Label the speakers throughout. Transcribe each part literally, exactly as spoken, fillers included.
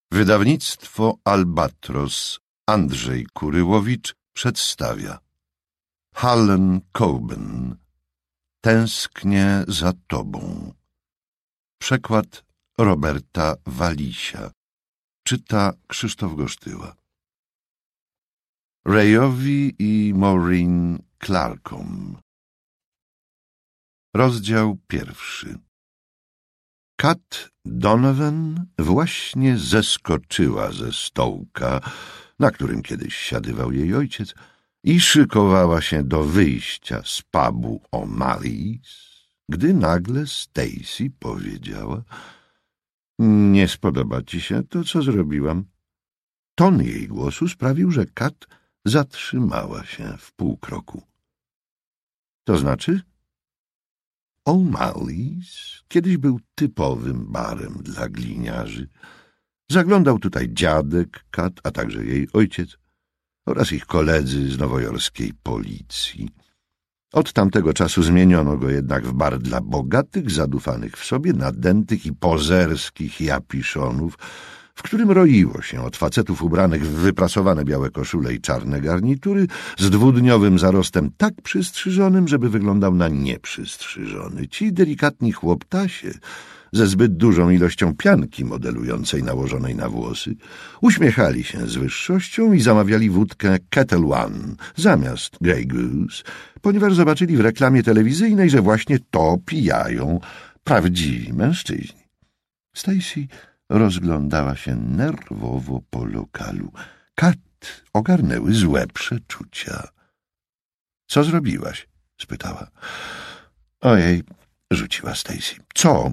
Speaker 1: Wydawnictwo Albatros Andrzej Kuryłowicz przedstawia Harlan Coben. Tęsknię za tobą. Przekład Roberta Walisia. Czyta Krzysztof Gosztyła. Rayowi i Maureen Clarkom. Rozdział pierwszy. Kat Donovan właśnie zeskoczyła ze stołka, na którym kiedyś siadywał jej ojciec, i szykowała się do wyjścia z pubu O'Malley's, gdy nagle Stacy powiedziała: nie spodoba ci się to, co zrobiłam. Ton jej głosu sprawił, że Kat zatrzymała się w pół kroku. To znaczy? O'Malley's kiedyś był typowym barem dla gliniarzy. Zaglądał tutaj dziadek Kat, a także jej ojciec oraz ich koledzy z nowojorskiej policji. Od tamtego czasu zmieniono go jednak w bar dla bogatych, zadufanych w sobie, nadętych i pozerskich japiszonów, w którym roiło się od facetów ubranych w wyprasowane białe koszule i czarne garnitury, z dwudniowym zarostem tak przystrzyżonym, żeby wyglądał na nieprzystrzyżony. Ci delikatni chłoptasie ze zbyt dużą ilością pianki modelującej nałożonej na włosy uśmiechali się z wyższością i zamawiali wódkę Kettle One zamiast Grey Goose, ponieważ zobaczyli w reklamie telewizyjnej, że właśnie to pijają prawdziwi mężczyźni. Stacy rozglądała się nerwowo po lokalu. Kat ogarnęły złe przeczucia. — Co zrobiłaś? — spytała. — Ojej — rzuciła Stacy. — Co?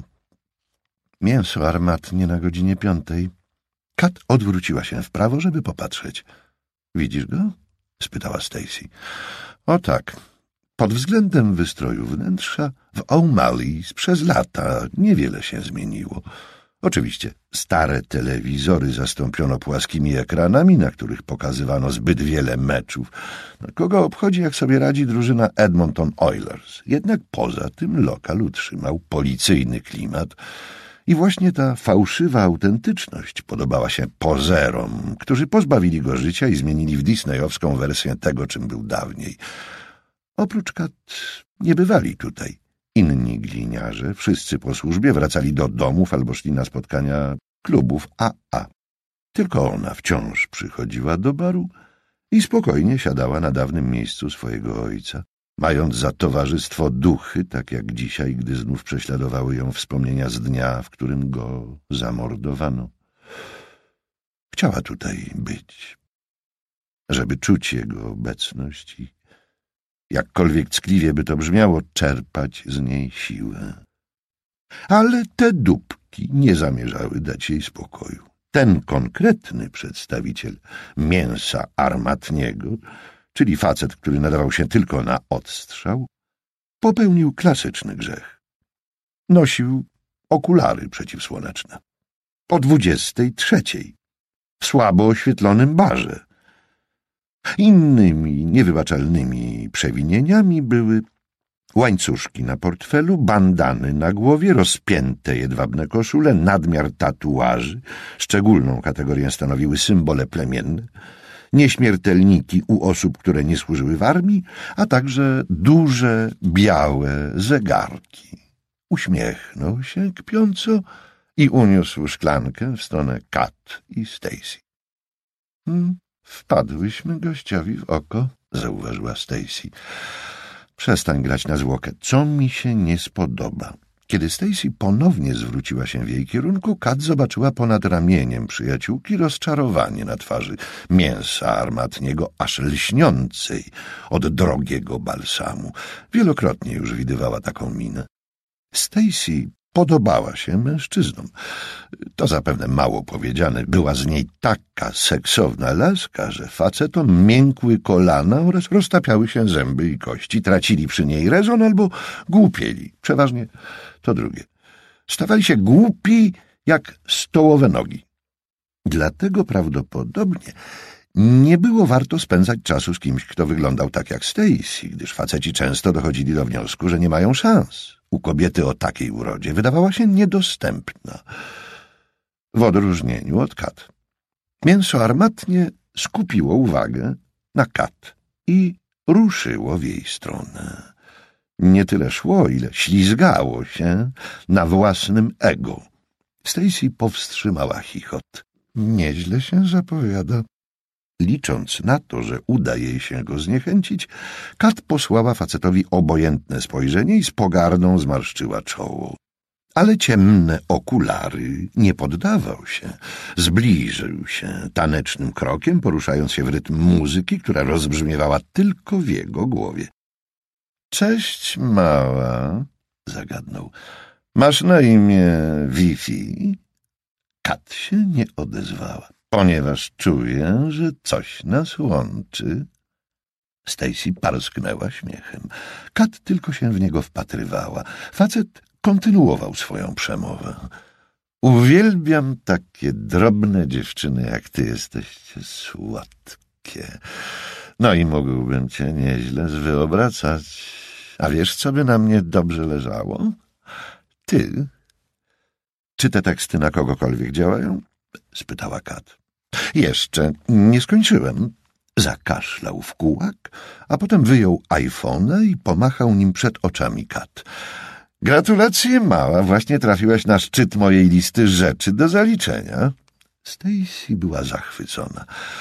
Speaker 1: — Mięso armatnie na godzinie piątej. Kat odwróciła się w prawo, żeby popatrzeć. — Widzisz go? — spytała Stacy. — O tak. Pod względem wystroju wnętrza w O'Malley's przez lata niewiele się zmieniło. Oczywiście stare telewizory zastąpiono płaskimi ekranami, na których pokazywano zbyt wiele meczów. Kogo obchodzi, jak sobie radzi drużyna Edmonton Oilers? Jednak poza tym lokal utrzymał policyjny klimat i właśnie ta fałszywa autentyczność podobała się pozerom, którzy pozbawili go życia i zmienili w disneyowską wersję tego, czym był dawniej. Oprócz Kat nie bywali tutaj inni gliniarze, wszyscy po służbie wracali do domów albo szli na spotkania klubów A A. Tylko ona wciąż przychodziła do baru i spokojnie siadała na dawnym miejscu swojego ojca, mając za towarzystwo duchy, tak jak dzisiaj, gdy znów prześladowały ją wspomnienia z dnia, w którym go zamordowano. Chciała tutaj być, żeby czuć jego obecność i jakkolwiek ckliwie by to brzmiało, czerpać z niej siłę. Ale te dupki nie zamierzały dać jej spokoju. Ten konkretny przedstawiciel mięsa armatniego, czyli facet, który nadawał się tylko na odstrzał, popełnił klasyczny grzech. Nosił okulary przeciwsłoneczne. O dwudziestej trzeciej w słabo oświetlonym barze. Innymi niewybaczalnymi przewinieniami były łańcuszki na portfelu, bandany na głowie, rozpięte jedwabne koszule, nadmiar tatuaży, szczególną kategorię stanowiły symbole plemienne, nieśmiertelniki u osób, które nie służyły w armii, a także duże, białe zegarki. Uśmiechnął się kpiąco i uniósł szklankę w stronę Kat i Stacy. Hmm. Wpadłyśmy gościowi w oko, zauważyła Stacy. Przestań grać na zwłokę. Co mi się nie spodoba? Kiedy Stacy ponownie zwróciła się w jej kierunku, Kat zobaczyła ponad ramieniem przyjaciółki rozczarowanie na twarzy mięsa armatniego, aż lśniącej od drogiego balsamu. Wielokrotnie już widywała taką minę. Stacy podobała się mężczyznom. To zapewne mało powiedziane. Była z niej taka seksowna laska, że facetom miękły kolana oraz roztapiały się zęby i kości. Tracili przy niej rezon albo głupieli. Przeważnie to drugie. Stawali się głupi jak stołowe nogi. Dlatego prawdopodobnie nie było warto spędzać czasu z kimś, kto wyglądał tak jak Stacy, gdyż faceci często dochodzili do wniosku, że nie mają szans. U kobiety o takiej urodzie wydawała się niedostępna. w odróżnieniu od Kat. Mięso armatnie skupiło uwagę na Kat i ruszyło w jej stronę. Nie tyle szło, ile ślizgało się na własnym ego. Stacy powstrzymała chichot. Nieźle się zapowiada. Licząc na to, że uda jej się go zniechęcić, Kat posłała facetowi obojętne spojrzenie i z pogardą zmarszczyła czoło. Ale ciemne okulary nie poddawał się. Zbliżył się tanecznym krokiem, poruszając się w rytm muzyki, która rozbrzmiewała tylko w jego głowie. — Cześć, mała — zagadnął. — Masz na imię Wi-Fi? Kat się nie odezwała, ponieważ czuję, że coś nas łączy. Stacy parsknęła śmiechem. Kat tylko się w niego wpatrywała. Facet kontynuował swoją przemowę. Uwielbiam takie drobne dziewczyny, jak ty. Jesteście słodkie. No i mógłbym cię nieźle zwyobracać. A wiesz, co by na mnie dobrze leżało? Ty. Czy te teksty na kogokolwiek działają? Spytała Kat. Jeszcze nie skończyłem. Zakaszlał w kułak, a potem wyjął iPhone'a i pomachał nim przed oczami Kat. Gratulacje, mała, właśnie trafiłaś na szczyt mojej listy rzeczy do zaliczenia. Stacy była zachwycona.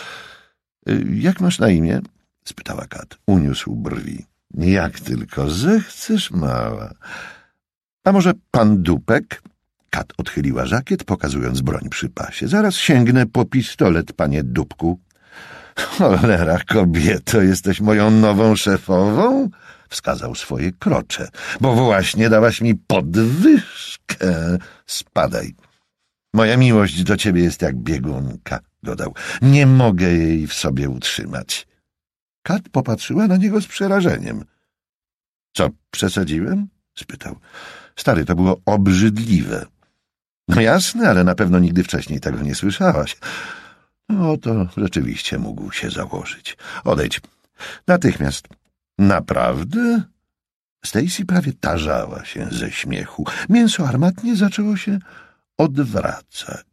Speaker 1: Jak masz na imię? Spytała Kat. Uniósł brwi. Jak tylko zechcesz, mała. A może pan Dupek? Kat odchyliła żakiet, pokazując broń przy pasie. Zaraz sięgnę po pistolet, panie Dupku. Cholera, kobieto, jesteś moją nową szefową? Wskazał swoje krocze. Bo właśnie dałaś mi podwyżkę. Spadaj. Moja miłość do ciebie jest jak biegunka, dodał. Nie mogę jej w sobie utrzymać. Kat popatrzyła na niego z przerażeniem. Co, przesadziłem? Spytał. Stary, to było obrzydliwe. No jasne, ale na pewno nigdy wcześniej tego nie słyszałaś. No to rzeczywiście mógł się założyć. Odejdź. Natychmiast. Naprawdę? Stacy prawie tarzała się ze śmiechu. Mięso armatnie zaczęło się odwracać.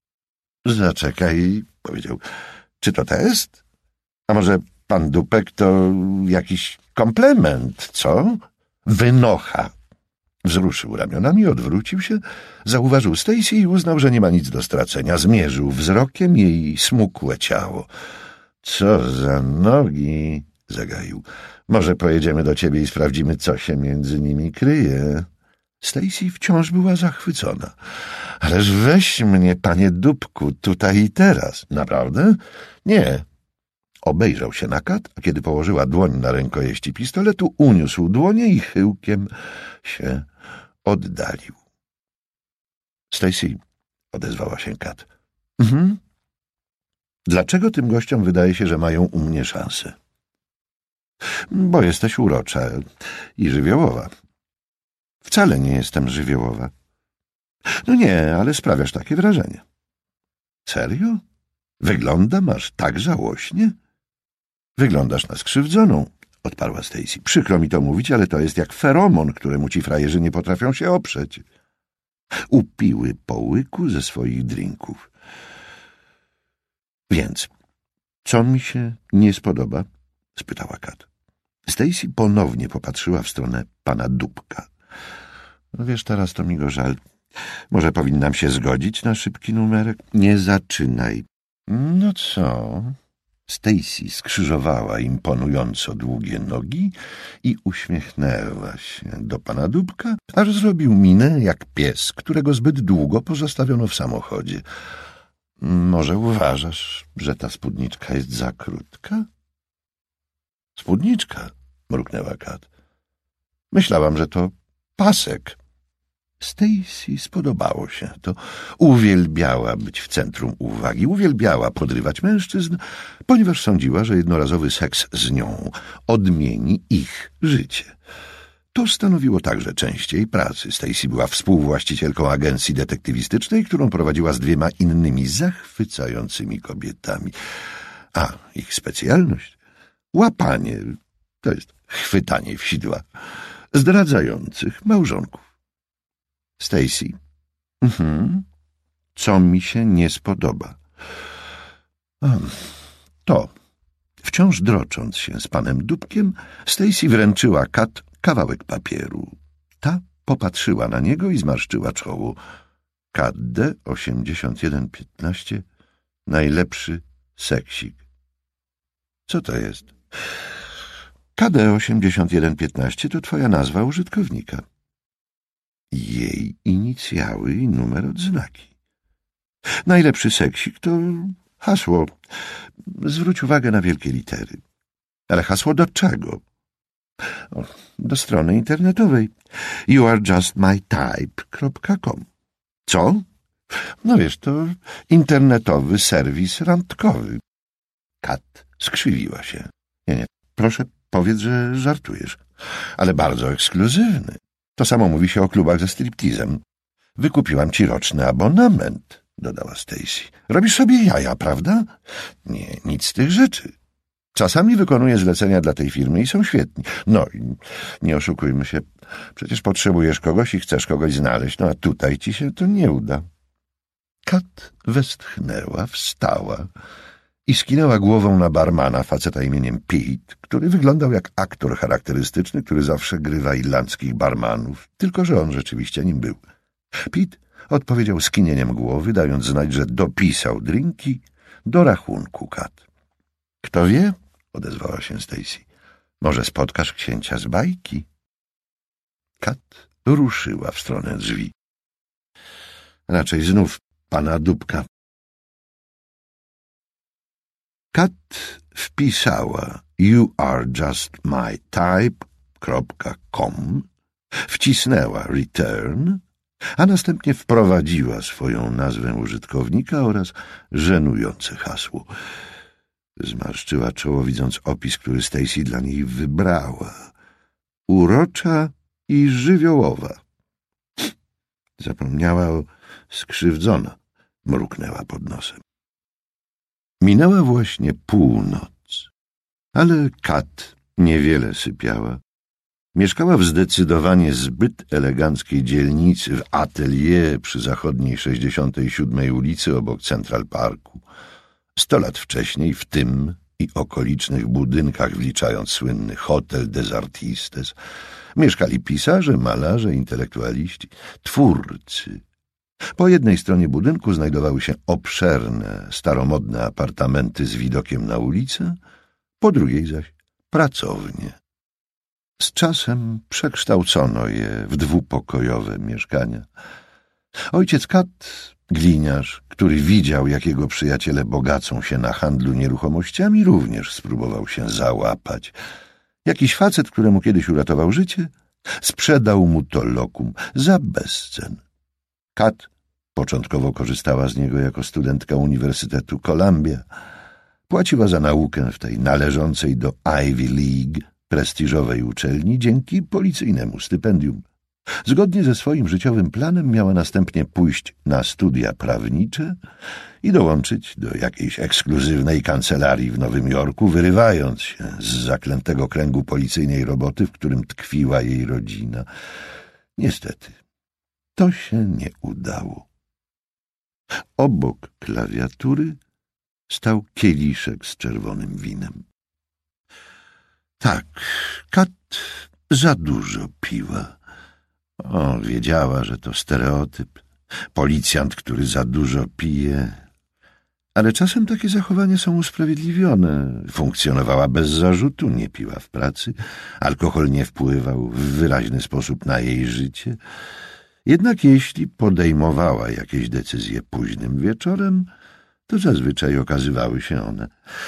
Speaker 1: Zaczekaj, powiedział. Czy to test? A może pan Dupek to jakiś komplement, co? Wynocha. Wzruszył ramionami, odwrócił się, zauważył Stacy i uznał, że nie ma nic do stracenia. Zmierzył wzrokiem jej smukłe ciało. Co za nogi, zagaił. Może pojedziemy do ciebie i sprawdzimy, co się między nimi kryje. Stacy wciąż była zachwycona. Ależ weź mnie, panie Dupku, tutaj i teraz. Naprawdę? Nie. Obejrzał się na Kat, a kiedy położyła dłoń na rękojeści pistoletu, uniósł dłonie i chyłkiem się oddalił. Stacy, odezwała się Kat. Mhm. Dlaczego tym gościom wydaje się, że mają u mnie szansę? Bo jesteś urocza i żywiołowa. Wcale nie jestem żywiołowa. No nie, ale sprawiasz takie wrażenie. Serio? Wyglądam aż tak żałośnie? Wyglądasz na skrzywdzoną, odparła Stacy. Przykro mi to mówić, ale to jest jak feromon, któremu ci frajerzy nie potrafią się oprzeć. Upiły po łyku ze swoich drinków. Więc, co mi się nie spodoba? Spytała Kat. Stacy ponownie popatrzyła w stronę pana Dupka. No wiesz, teraz to mi go żal. Może powinnam się zgodzić na szybki numerek? Nie zaczynaj. No co? Stacy skrzyżowała imponująco długie nogi i uśmiechnęła się do pana Dupka, aż zrobił minę jak pies, którego zbyt długo pozostawiono w samochodzie. Może uważasz, że ta spódniczka jest za krótka? Spódniczka, mruknęła Kat. Myślałam, że to pasek. Stacy spodobało się to. Uwielbiała być w centrum uwagi, uwielbiała podrywać mężczyzn, ponieważ sądziła, że jednorazowy seks z nią odmieni ich życie. To stanowiło także część jej pracy. Stacy była współwłaścicielką agencji detektywistycznej, którą prowadziła z dwiema innymi zachwycającymi kobietami. A ich specjalność? Łapanie, to jest chwytanie w sidła, zdradzających małżonków. Stacy. Mhm. co mi się nie spodoba. To, wciąż drocząc się z panem Dubkiem, Stacy wręczyła Kat kawałek papieru. Ta popatrzyła na niego i zmarszczyła czoło. K D osiemdziesiąt jeden piętnaście, najlepszy seksik. Co to jest? K D osiemdziesiąt jeden piętnaście to twoja nazwa użytkownika. Jej inicjały i numer odznaki. Najlepszy seksik to hasło. Zwróć uwagę na wielkie litery. Ale hasło do czego? O, do strony internetowej you are just my type kropka com. Co? No wiesz, to internetowy serwis randkowy. Kat skrzywiła się. Nie, nie, proszę powiedz, że żartujesz. Ale bardzo ekskluzywny. To samo mówi się o klubach ze striptizem. Wykupiłam ci roczny abonament, dodała Stacy. Robisz sobie jaja, prawda? Nie, nic z tych rzeczy. Czasami wykonuję zlecenia dla tej firmy i są świetni. No i nie oszukujmy się. Przecież potrzebujesz kogoś i chcesz kogoś znaleźć, no a tutaj ci się to nie uda. Kat westchnęła, wstała i skinęła głową na barmana, faceta imieniem Pete, który wyglądał jak aktor charakterystyczny, który zawsze grywa irlandzkich barmanów, tylko że on rzeczywiście nim był. Pete odpowiedział skinieniem głowy, dając znać, że dopisał drinki do rachunku Kat. Kto wie, odezwała się Stacy, może spotkasz księcia z bajki? Kat ruszyła w stronę drzwi. Raczej znów pana Dubka. Kat wpisała you are just my type kropka com, wcisnęła return, a następnie wprowadziła swoją nazwę użytkownika oraz żenujące hasło. Zmarszczyła czoło, widząc opis, który Stacy dla niej wybrała. Urocza i żywiołowa. Zapomniała o skrzywdzona, mruknęła pod nosem. Minęła właśnie północ, ale Kat niewiele sypiała. Mieszkała w zdecydowanie zbyt eleganckiej dzielnicy w Atelier przy zachodniej sześćdziesiątej siódmej ulicy obok Central Parku. Sto lat wcześniej w tym i okolicznych budynkach, wliczając słynny Hotel des Artistes, mieszkali pisarze, malarze, intelektualiści, twórcy. Po jednej stronie budynku znajdowały się obszerne, staromodne apartamenty z widokiem na ulicę, po drugiej zaś pracownie. Z czasem przekształcono je w dwupokojowe mieszkania. Ojciec Kat, gliniarz, który widział, jak jego przyjaciele bogacą się na handlu nieruchomościami, również spróbował się załapać. Jakiś facet, któremu kiedyś uratował życie, sprzedał mu to lokum za bezcen. Kat początkowo korzystała z niego jako studentka Uniwersytetu Columbia. Płaciła za naukę w tej należącej do Ivy League prestiżowej uczelni dzięki policyjnemu stypendium. Zgodnie ze swoim życiowym planem miała następnie pójść na studia prawnicze i dołączyć do jakiejś ekskluzywnej kancelarii w Nowym Jorku, wyrywając się z zaklętego kręgu policyjnej roboty, w którym tkwiła jej rodzina. Niestety, to się nie udało. Obok klawiatury stał kieliszek z czerwonym winem. Tak, Kat za dużo piła. O, wiedziała, że to stereotyp. Policjant, który za dużo pije. Ale czasem takie zachowania są usprawiedliwione. Funkcjonowała bez zarzutu, nie piła w pracy. Alkohol nie wpływał w wyraźny sposób na jej życie. Jednak jeśli podejmowała jakieś decyzje późnym wieczorem, to zazwyczaj okazywały się one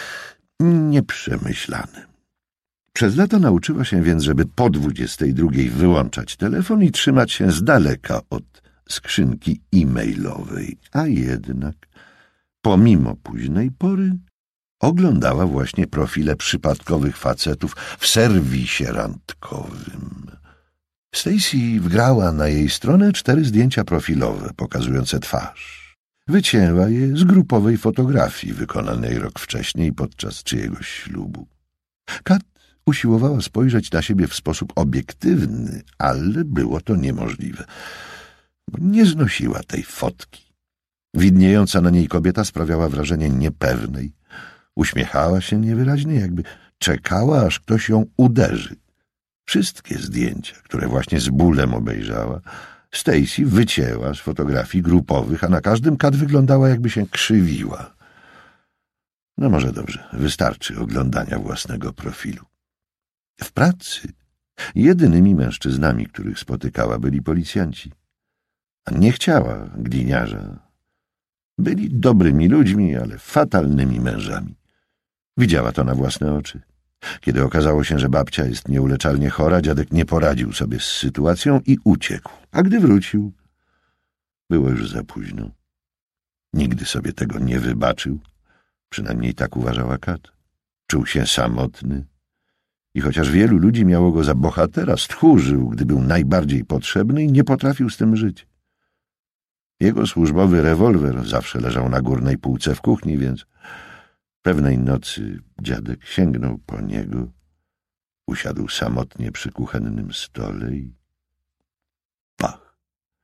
Speaker 1: nieprzemyślane. Przez lata nauczyła się więc, żeby po dwudziestej drugiej wyłączać telefon i trzymać się z daleka od skrzynki e-mailowej, a jednak pomimo późnej pory oglądała właśnie profile przypadkowych facetów w serwisie randkowym. Stacy wgrała na jej stronę cztery zdjęcia profilowe pokazujące twarz. Wycięła je z grupowej fotografii wykonanej rok wcześniej podczas czyjegoś ślubu. Kat usiłowała spojrzeć na siebie w sposób obiektywny, ale było to niemożliwe. Nie znosiła tej fotki. Widniejąca na niej kobieta sprawiała wrażenie niepewnej. Uśmiechała się niewyraźnie, jakby czekała, aż ktoś ją uderzy. Wszystkie zdjęcia, które właśnie z bólem obejrzała, Stacy wycięła z fotografii grupowych, a na każdym Kat wyglądała, jakby się krzywiła. No może dobrze, wystarczy oglądania własnego profilu. W pracy jedynymi mężczyznami, których spotykała, byli policjanci. A nie chciała gliniarza. Byli dobrymi ludźmi, ale fatalnymi mężami. Widziała to na własne oczy. Kiedy okazało się, że babcia jest nieuleczalnie chora, dziadek nie poradził sobie z sytuacją i uciekł. A gdy wrócił, było już za późno. Nigdy sobie tego nie wybaczył. Przynajmniej tak uważała Kat. Czuł się samotny. I chociaż wielu ludzi miało go za bohatera, stchórzył, gdy był najbardziej potrzebny i nie potrafił z tym żyć. Jego służbowy rewolwer zawsze leżał na górnej półce w kuchni, więc pewnej nocy dziadek sięgnął po niego, usiadł samotnie przy kuchennym stole i pach.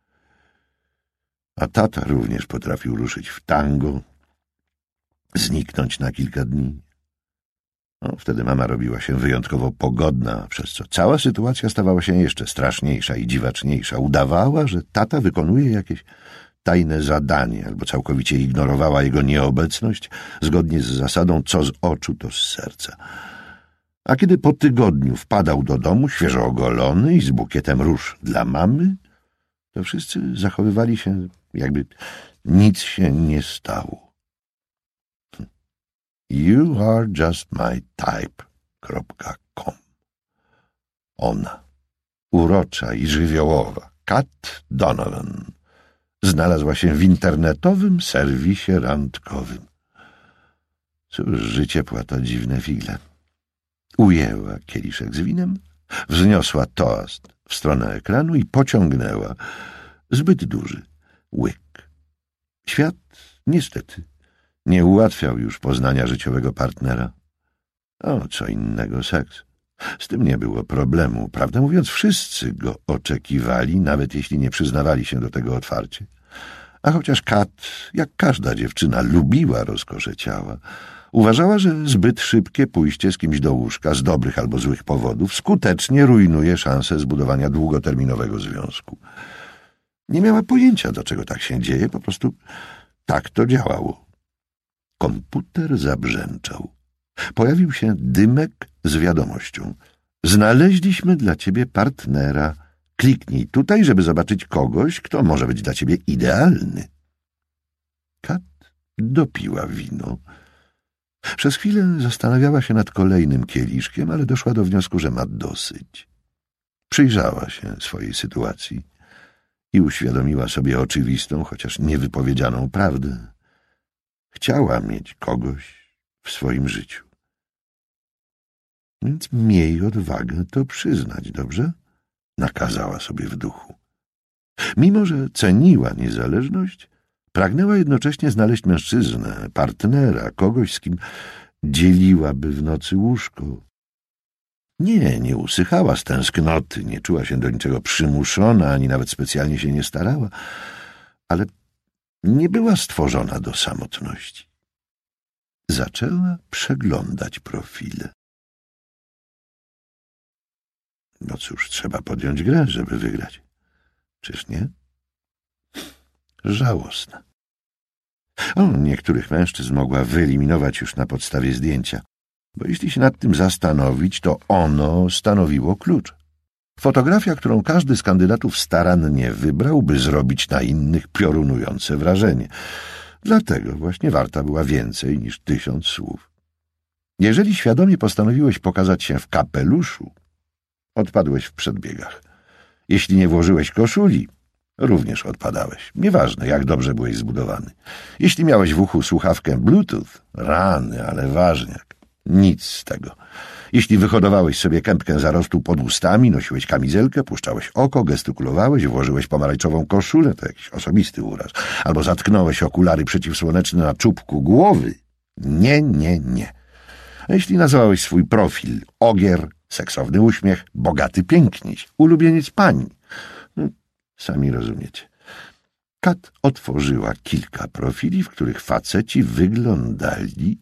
Speaker 1: A tata również potrafił ruszyć w tango, zniknąć na kilka dni. No, wtedy mama robiła się wyjątkowo pogodna, przez co cała sytuacja stawała się jeszcze straszniejsza i dziwaczniejsza. Udawała, że tata wykonuje jakieś tajne zadanie, albo całkowicie ignorowała jego nieobecność, zgodnie z zasadą co z oczu, to z serca. A kiedy po tygodniu wpadał do domu, świeżo ogolony i z bukietem róż dla mamy, to wszyscy zachowywali się, jakby nic się nie stało. You are just my type kropka com. Ona, urocza i żywiołowa, Kat Donovan, znalazła się w internetowym serwisie randkowym. Cóż, życie płata dziwne figle. Ujęła kieliszek z winem, wzniosła toast w stronę ekranu i pociągnęła. Zbyt duży łyk. Świat, niestety, nie ułatwiał już poznania życiowego partnera. O, co innego seks. Z tym nie było problemu. Prawdę mówiąc, wszyscy go oczekiwali, nawet jeśli nie przyznawali się do tego otwarcie. A chociaż Kat, jak każda dziewczyna, lubiła rozkosze ciała, uważała, że zbyt szybkie pójście z kimś do łóżka z dobrych albo złych powodów skutecznie rujnuje szansę zbudowania długoterminowego związku. Nie miała pojęcia, dlaczego tak się dzieje, po prostu tak to działało. Komputer zabrzęczał. Pojawił się dymek z wiadomością. Znaleźliśmy dla ciebie partnera. Kliknij tutaj, żeby zobaczyć kogoś, kto może być dla ciebie idealny. Kat dopiła wino. Przez chwilę zastanawiała się nad kolejnym kieliszkiem, ale doszła do wniosku, że ma dosyć. Przyjrzała się swojej sytuacji i uświadomiła sobie oczywistą, chociaż niewypowiedzianą prawdę. Chciała mieć kogoś w swoim życiu. Więc miej odwagę to przyznać, dobrze? Nakazała sobie w duchu. Mimo że ceniła niezależność, pragnęła jednocześnie znaleźć mężczyznę, partnera, kogoś, z kim dzieliłaby w nocy łóżko. Nie, nie usychała z tęsknoty, nie czuła się do niczego przymuszona, ani nawet specjalnie się nie starała, ale nie była stworzona do samotności. Zaczęła przeglądać profile. No cóż, trzeba podjąć grę, żeby wygrać. Czyż nie? Żałosne. O, niektórych mężczyzn mogła wyeliminować już na podstawie zdjęcia, bo jeśli się nad tym zastanowić, to ono stanowiło klucz. Fotografia, którą każdy z kandydatów starannie wybrał, by zrobić na innych piorunujące wrażenie. Dlatego właśnie warta była więcej niż tysiąc słów. Jeżeli świadomie postanowiłeś pokazać się w kapeluszu, odpadłeś w przedbiegach. Jeśli nie włożyłeś koszuli, również odpadałeś. Nieważne, jak dobrze byłeś zbudowany. Jeśli miałeś w uchu słuchawkę Bluetooth, rany, ale ważniak. Nic z tego. Jeśli wyhodowałeś sobie kępkę zarostu pod ustami, nosiłeś kamizelkę, puszczałeś oko, gestykulowałeś, włożyłeś pomarańczową koszulę, to jakiś osobisty uraz, albo zatknąłeś okulary przeciwsłoneczne na czubku głowy. Nie, nie, nie. A jeśli nazwałeś swój profil ogier, seksowny uśmiech, bogaty piękniś, ulubieniec pań, no, sami rozumiecie. Kat otworzyła kilka profili, w których faceci wyglądali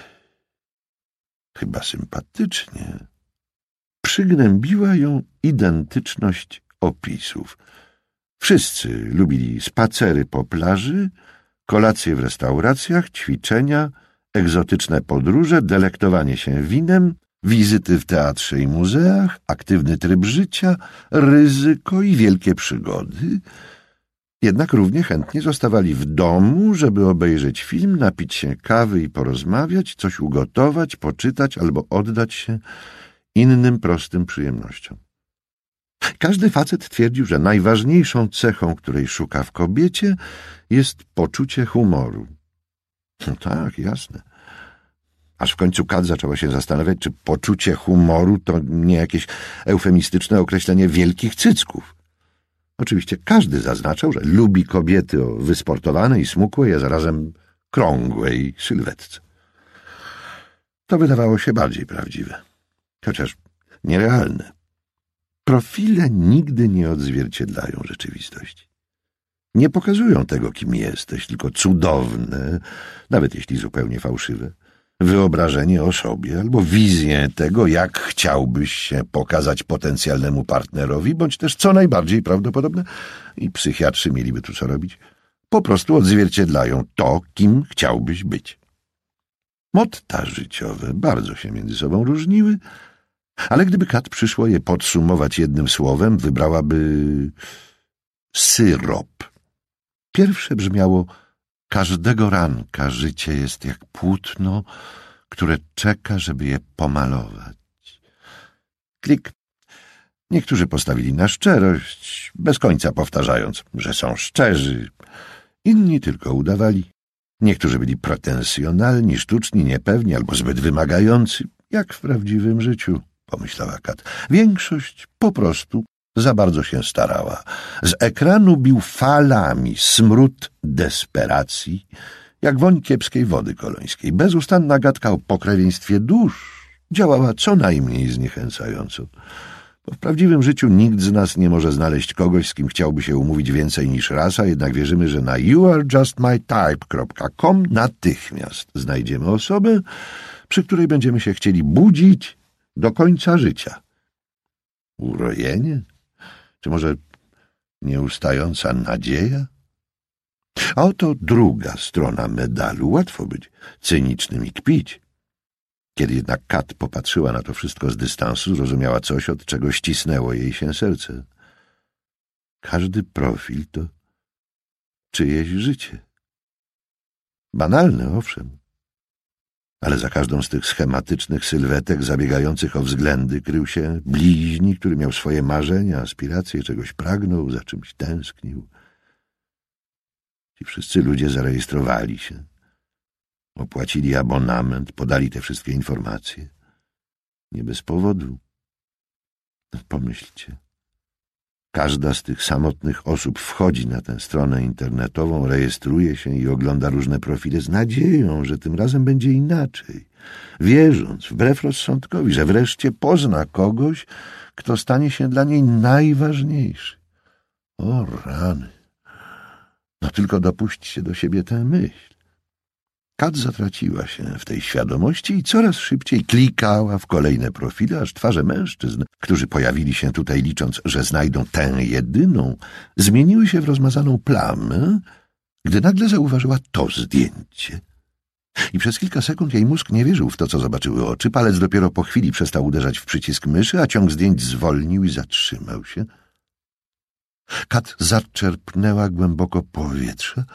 Speaker 1: chyba sympatycznie. Przygnębiła ją identyczność opisów. Wszyscy lubili spacery po plaży, kolacje w restauracjach, ćwiczenia, egzotyczne podróże, delektowanie się winem, wizyty w teatrze i muzeach, aktywny tryb życia, ryzyko i wielkie przygody. Jednak równie chętnie zostawali w domu, żeby obejrzeć film, napić się kawy i porozmawiać, coś ugotować, poczytać albo oddać się innym prostym przyjemnościom. Każdy facet twierdził, że najważniejszą cechą, której szuka w kobiecie, jest poczucie humoru. No tak, jasne. Aż w końcu Kat zaczęła się zastanawiać, czy poczucie humoru to nie jakieś eufemistyczne określenie wielkich cycków. Oczywiście każdy zaznaczał, że lubi kobiety o wysportowanej, smukłej, a zarazem krągłej sylwetce. To wydawało się bardziej prawdziwe, chociaż nierealne. Profile nigdy nie odzwierciedlają rzeczywistości. Nie pokazują tego, kim jesteś, tylko cudowne, nawet jeśli zupełnie fałszywe, wyobrażenie o sobie albo wizję tego, jak chciałbyś się pokazać potencjalnemu partnerowi, bądź też, co najbardziej prawdopodobne, i psychiatrzy mieliby tu co robić, po prostu odzwierciedlają to, kim chciałbyś być. Motta życiowe bardzo się między sobą różniły, ale gdyby Kat przyszło je podsumować jednym słowem, wybrałaby syrop. Pierwsze brzmiało: każdego ranka życie jest jak płótno, które czeka, żeby je pomalować. Klik. Niektórzy postawili na szczerość, bez końca powtarzając, że są szczerzy. Inni tylko udawali. Niektórzy byli pretensjonalni, sztuczni, niepewni albo zbyt wymagający, jak w prawdziwym życiu, pomyślała Kat. Większość po prostu za bardzo się starała. Z ekranu bił falami smród desperacji, jak woń kiepskiej wody kolońskiej. Bezustanna gadka o pokrewieństwie dusz działała co najmniej zniechęcająco. Bo w prawdziwym życiu nikt z nas nie może znaleźć kogoś, z kim chciałby się umówić więcej niż raz, a jednak wierzymy, że na you are just my type kropka com natychmiast znajdziemy osobę, przy której będziemy się chcieli budzić do końca życia. Urojenie? Czy może nieustająca nadzieja? A oto druga strona medalu. Łatwo być cynicznym i kpić. Kiedy jednak Kat popatrzyła na to wszystko z dystansu, zrozumiała coś, od czego ścisnęło jej się serce. Każdy profil to czyjeś życie. Banalne, owszem. Ale za każdą z tych schematycznych sylwetek zabiegających o względy krył się bliźni, który miał swoje marzenia, aspiracje, czegoś pragnął, za czymś tęsknił. Ci wszyscy ludzie zarejestrowali się, opłacili abonament, podali te wszystkie informacje. Nie bez powodu. Pomyślcie. Każda z tych samotnych osób wchodzi na tę stronę internetową, rejestruje się i ogląda różne profile z nadzieją, że tym razem będzie inaczej, wierząc, wbrew rozsądkowi, że wreszcie pozna kogoś, kto stanie się dla niej najważniejszy. O rany! No tylko dopuśćcie do siebie tę myśl. Kat zatraciła się w tej świadomości i coraz szybciej klikała w kolejne profile, aż twarze mężczyzn, którzy pojawili się tutaj licząc, że znajdą tę jedyną, zmieniły się w rozmazaną plamę, gdy nagle zauważyła to zdjęcie. I przez kilka sekund jej mózg nie wierzył w to, co zobaczyły oczy. Palec dopiero po chwili przestał uderzać w przycisk myszy, a ciąg zdjęć zwolnił i zatrzymał się. Kat zaczerpnęła głęboko powietrze.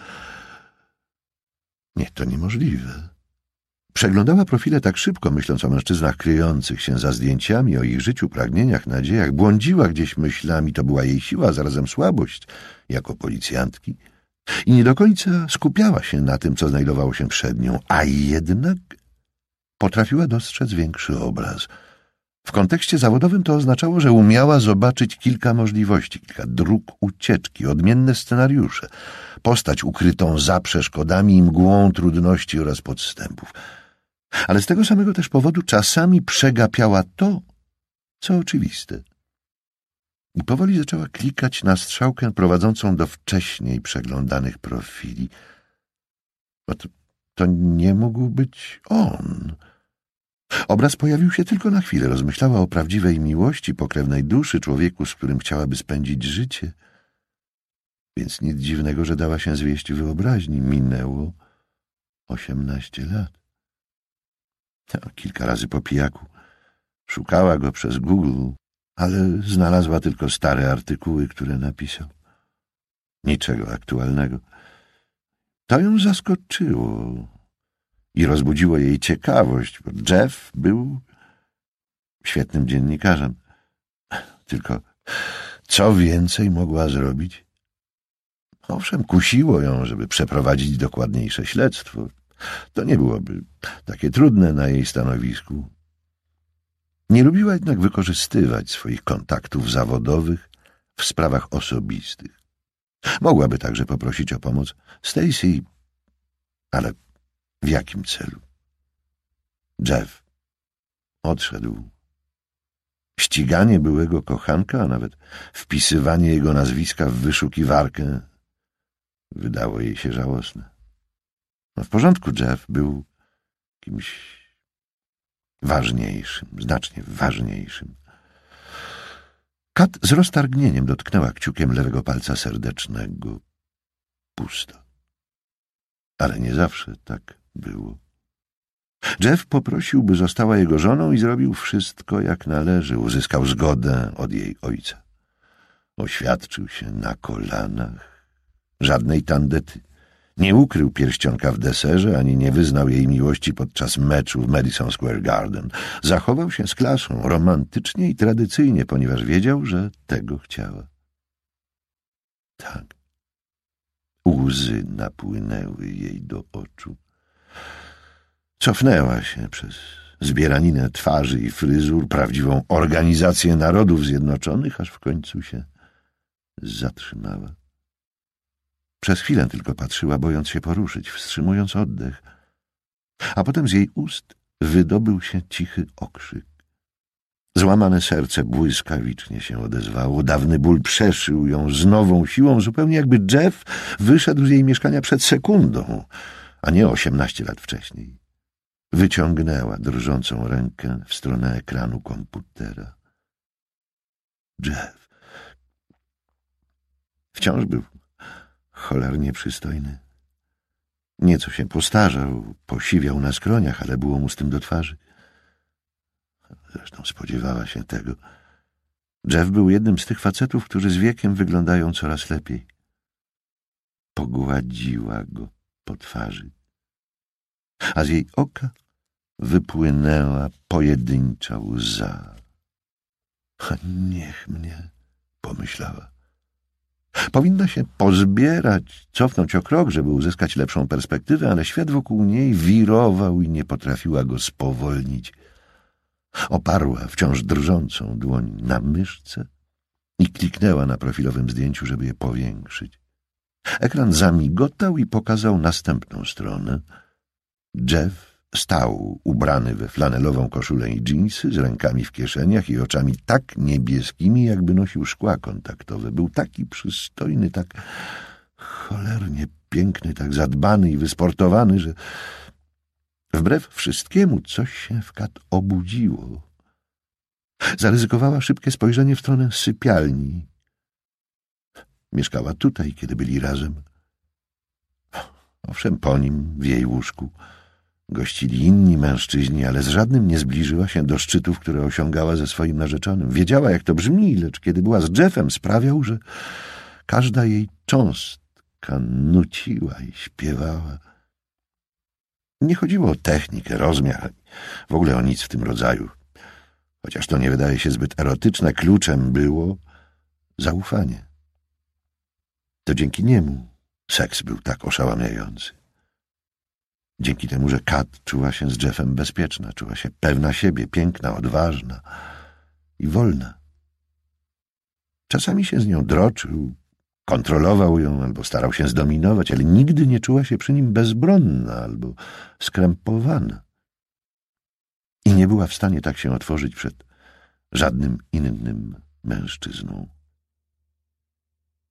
Speaker 1: Nie, to niemożliwe. Przeglądała profile tak szybko, myśląc o mężczyznach kryjących się za zdjęciami, o ich życiu, pragnieniach, nadziejach. Błądziła gdzieś myślami, to była jej siła, a zarazem słabość, jako policjantki. I nie do końca skupiała się na tym, co znajdowało się przed nią, a jednak potrafiła dostrzec większy obraz. W kontekście zawodowym to oznaczało, że umiała zobaczyć kilka możliwości, kilka dróg ucieczki, odmienne scenariusze, postać ukrytą za przeszkodami i mgłą trudności oraz podstępów. Ale z tego samego też powodu czasami przegapiała to, co oczywiste. i powoli zaczęła klikać na strzałkę prowadzącą do wcześniej przeglądanych profili. No to, to nie mógł być on. Obraz pojawił się tylko na chwilę. Rozmyślała o prawdziwej miłości, pokrewnej duszy, człowieku, z którym chciałaby spędzić życie. Więc nic dziwnego, że dała się zwieść wyobraźni. Minęło osiemnaście lat. No, kilka razy po pijaku szukała go przez Google, ale znalazła tylko stare artykuły, które napisał. Niczego aktualnego. To ją zaskoczyło i rozbudziło jej ciekawość, bo Jeff był świetnym dziennikarzem. Tylko co więcej mogła zrobić? Owszem, kusiło ją, żeby przeprowadzić dokładniejsze śledztwo. To nie byłoby takie trudne na jej stanowisku. Nie lubiła jednak wykorzystywać swoich kontaktów zawodowych w sprawach osobistych. Mogłaby także poprosić o pomoc Stacy, ale w jakim celu? Jeff odszedł. Ściganie byłego kochanka, a nawet wpisywanie jego nazwiska w wyszukiwarkę wydało jej się żałosne. No w porządku, Jeff był kimś ważniejszym, znacznie ważniejszym. Kat z roztargnieniem dotknęła kciukiem lewego palca serdecznego. Pusto. Ale nie zawsze tak było. Jeff poprosił, by została jego żoną i zrobił wszystko jak należy. Uzyskał zgodę od jej ojca. Oświadczył się na kolanach. Żadnej tandety. Nie ukrył pierścionka w deserze, ani nie wyznał jej miłości podczas meczu w Madison Square Garden. Zachował się z klasą, romantycznie i tradycyjnie, ponieważ wiedział, że tego chciała. Tak. Łzy napłynęły jej do oczu. Cofnęła się przez zbieraninę twarzy i fryzur, prawdziwą organizację Narodów Zjednoczonych, aż w końcu się zatrzymała. Przez chwilę tylko patrzyła, bojąc się poruszyć, wstrzymując oddech. A potem z jej ust wydobył się cichy okrzyk. Złamane serce błyskawicznie się odezwało. Dawny ból przeszył ją z nową siłą, zupełnie jakby Jeff wyszedł z jej mieszkania przed sekundą, a nie osiemnaście lat wcześniej. Wyciągnęła drżącą rękę w stronę ekranu komputera. Jeff wciąż był cholernie przystojny. Nieco się postarzał, posiwiał na skroniach, ale było mu z tym do twarzy. Zresztą spodziewała się tego. Jeff był jednym z tych facetów, którzy z wiekiem wyglądają coraz lepiej. Pogładziła go po twarzy, a z jej oka wypłynęła pojedyncza łza. Niech mnie, pomyślała. Powinna się pozbierać, cofnąć o krok, żeby uzyskać lepszą perspektywę, ale świat wokół niej wirował i nie potrafiła go spowolnić. Oparła wciąż drżącą dłoń na myszce i kliknęła na profilowym zdjęciu, żeby je powiększyć. Ekran zamigotał i pokazał następną stronę. Jeff stał ubrany we flanelową koszulę i dżinsy, z rękami w kieszeniach i oczami tak niebieskimi, jakby nosił szkła kontaktowe. Był taki przystojny, tak cholernie piękny, tak zadbany i wysportowany, że wbrew wszystkiemu coś się w Kat obudziło. Zaryzykowała szybkie spojrzenie w stronę sypialni. Mieszkała tutaj, kiedy byli razem. Owszem, po nim, w jej łóżku, gościli inni mężczyźni, ale z żadnym nie zbliżyła się do szczytów, które osiągała ze swoim narzeczonym. Wiedziała, jak to brzmi, lecz kiedy była z Jeffem, sprawiał, że każda jej cząstka nuciła i śpiewała. Nie chodziło o technikę, rozmiar, w ogóle o nic w tym rodzaju. Chociaż to nie wydaje się zbyt erotyczne, kluczem było zaufanie. To dzięki niemu seks był tak oszałamiający. Dzięki temu, że Kat czuła się z Jeffem bezpieczna, czuła się pewna siebie, piękna, odważna i wolna. Czasami się z nią droczył, kontrolował ją albo starał się zdominować, ale nigdy nie czuła się przy nim bezbronna albo skrępowana. I nie była w stanie tak się otworzyć przed żadnym innym mężczyzną.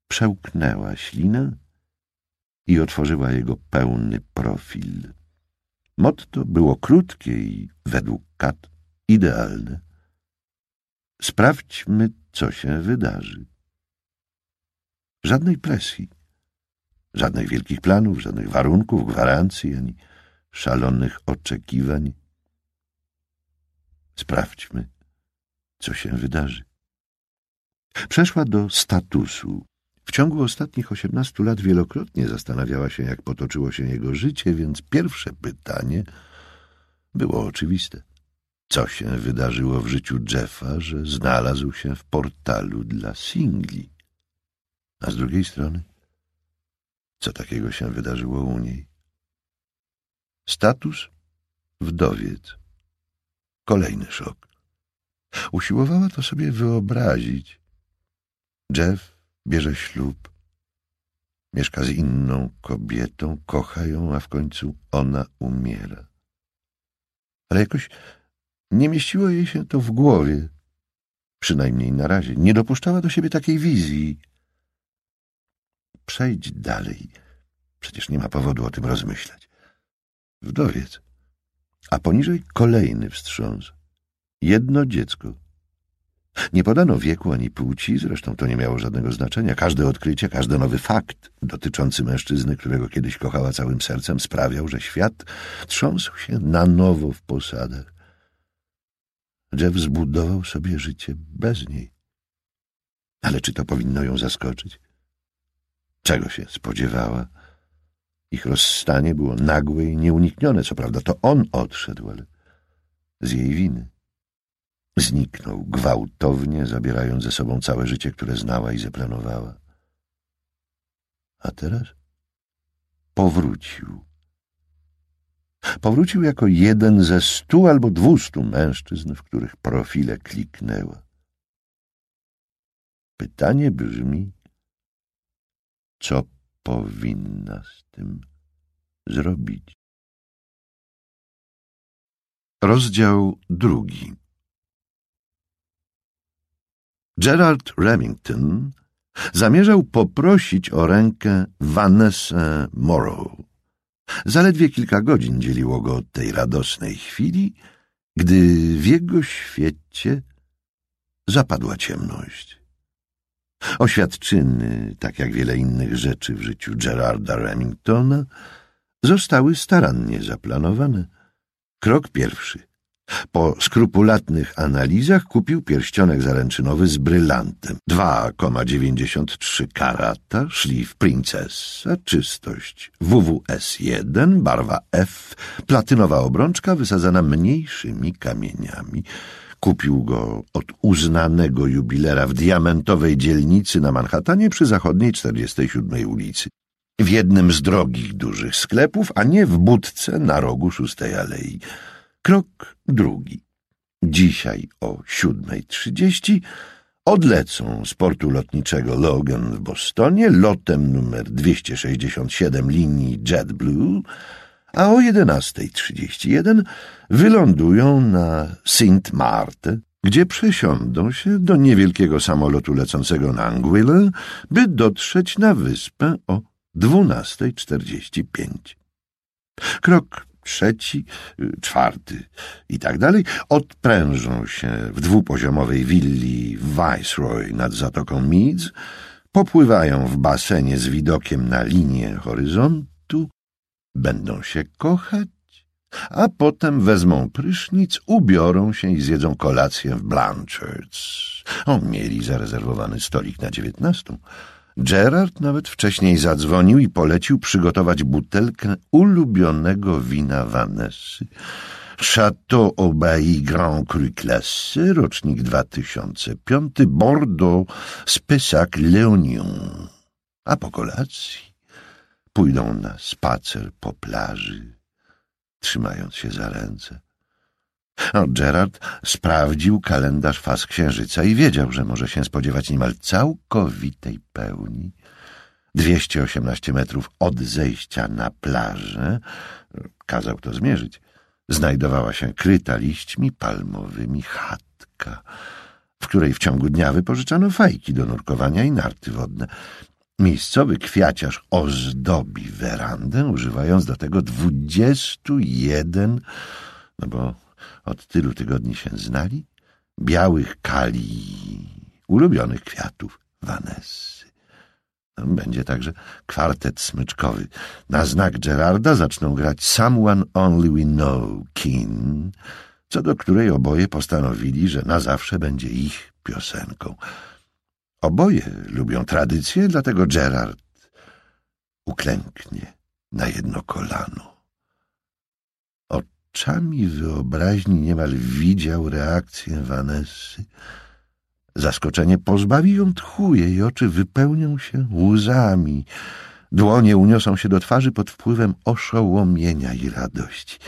Speaker 1: przełknęła ślinę i otworzyła jego pełny profil. Motto było krótkie i według Kat idealne. Sprawdźmy, co się wydarzy. Żadnej presji, żadnych wielkich planów, żadnych warunków, gwarancji, ani szalonych oczekiwań. Sprawdźmy, co się wydarzy. Przeszła do statusu. W ciągu ostatnich osiemnastu lat wielokrotnie zastanawiała się, jak potoczyło się jego życie, więc pierwsze pytanie było oczywiste. Co się wydarzyło w życiu Jeffa, że znalazł się w portalu dla singli? A z drugiej strony, co takiego się wydarzyło u niej? Status wdowiec. Kolejny szok. Usiłowała to sobie wyobrazić. Jeff bierze ślub, mieszka z inną kobietą, kocha ją, a w końcu ona umiera. Ale jakoś nie mieściło jej się to w głowie, przynajmniej na razie. Nie dopuszczała do siebie takiej wizji. Przejdź dalej. Przecież nie ma powodu o tym rozmyślać. Wdowiec. A poniżej kolejny wstrząs. Jedno dziecko. Nie podano wieku ani płci, zresztą to nie miało żadnego znaczenia. Każde odkrycie, każdy nowy fakt dotyczący mężczyzny, którego kiedyś kochała całym sercem, sprawiał, że świat trząsł się na nowo w posadach. Jeff zbudował sobie życie bez niej. Ale czy to powinno ją zaskoczyć? Czego się spodziewała? Ich rozstanie było nagłe i nieuniknione. Co prawda to on odszedł, ale z jej winy. Zniknął gwałtownie, zabierając ze sobą całe życie, które znała i zaplanowała. A teraz powrócił. Powrócił jako jeden ze stu albo dwustu mężczyzn, w których profile kliknęła. Pytanie brzmi, co powinna z tym zrobić? Rozdział drugi. Gerald Remington zamierzał poprosić o rękę Vanessę Morrow. Zaledwie kilka godzin dzieliło go od tej radosnej chwili, gdy w jego świecie zapadła ciemność. Oświadczyny, tak jak wiele innych rzeczy w życiu Geralda Remingtona, zostały starannie zaplanowane. Krok pierwszy. Po skrupulatnych analizach kupił pierścionek zaręczynowy z brylantem. dwa przecinek dziewięćdziesiąt trzy karata, szlif Princessa, czystość W W S jeden, barwa F, platynowa obrączka wysadzana mniejszymi kamieniami. Kupił go od uznanego jubilera w diamentowej dzielnicy na Manhattanie przy zachodniej czterdziestej siódmej ulicy. W jednym z drogich dużych sklepów, a nie w budce na rogu szóstej alei. Krok drugi. Dzisiaj o siódmej trzydzieści odlecą z portu lotniczego Logan w Bostonie lotem numer dwieście sześćdziesiąt siedem linii JetBlue, a o jedenastej trzydzieści jeden wylądują na Saint Martin, gdzie przesiądą się do niewielkiego samolotu lecącego na Anguilla, by dotrzeć na wyspę o dwunastej czterdzieści pięć. Krok trzeci, czwarty i tak dalej odprężą się w dwupoziomowej willi Viceroy nad Zatoką Meads, popływają w basenie z widokiem na linię horyzontu, będą się kochać, a potem wezmą prysznic, ubiorą się i zjedzą kolację w Blanchard's. O, mieli zarezerwowany stolik na dziewiętnastą. Gerard nawet wcześniej zadzwonił i polecił przygotować butelkę ulubionego wina Vanessy. Château Aubailly Grand Cru Classé, rocznik dwa tysiące piąty, Bordeaux, Spessac-Léognan. A po kolacji pójdą na spacer po plaży, trzymając się za ręce. No, Gerard sprawdził kalendarz faz księżyca i wiedział, że może się spodziewać niemal całkowitej pełni. Dwieście osiemnaście metrów od zejścia na plażę, kazał to zmierzyć, znajdowała się kryta liśćmi palmowymi chatka, w której w ciągu dnia wypożyczano fajki do nurkowania i narty wodne. Miejscowy kwiaciarz ozdobi werandę, używając do tego dwudziestu jeden, no bo od tylu tygodni się znali, białych kalii, ulubionych kwiatów Vanessy. Będzie także kwartet smyczkowy. Na znak Gerarda zaczną grać Someone Only We Know Kin, co do której oboje postanowili, że na zawsze będzie ich piosenką. Oboje lubią tradycję, dlatego Gerard uklęknie na jedno kolano. Oczami wyobraźni niemal widział reakcję Vanessy. Zaskoczenie pozbawi ją tchu, jej oczy wypełnią się łzami. Dłonie uniosą się do twarzy pod wpływem oszołomienia i radości.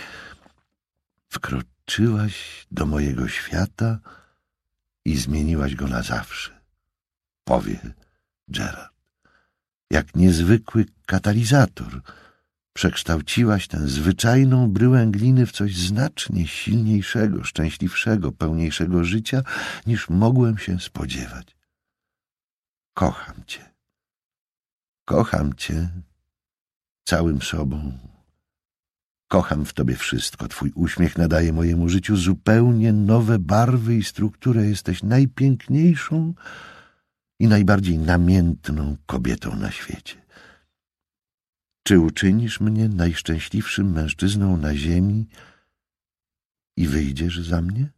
Speaker 1: Wkroczyłaś do mojego świata i zmieniłaś go na zawsze, powie Gerard. Jak niezwykły katalizator przekształciłaś tę zwyczajną bryłę gliny w coś znacznie silniejszego, szczęśliwszego, pełniejszego życia, niż mogłem się spodziewać. Kocham cię. Kocham cię całym sobą. Kocham w tobie wszystko. Twój uśmiech nadaje mojemu życiu zupełnie nowe barwy i strukturę. Jesteś najpiękniejszą i najbardziej namiętną kobietą na świecie. Czy uczynisz mnie najszczęśliwszym mężczyzną na ziemi i wyjdziesz za mnie?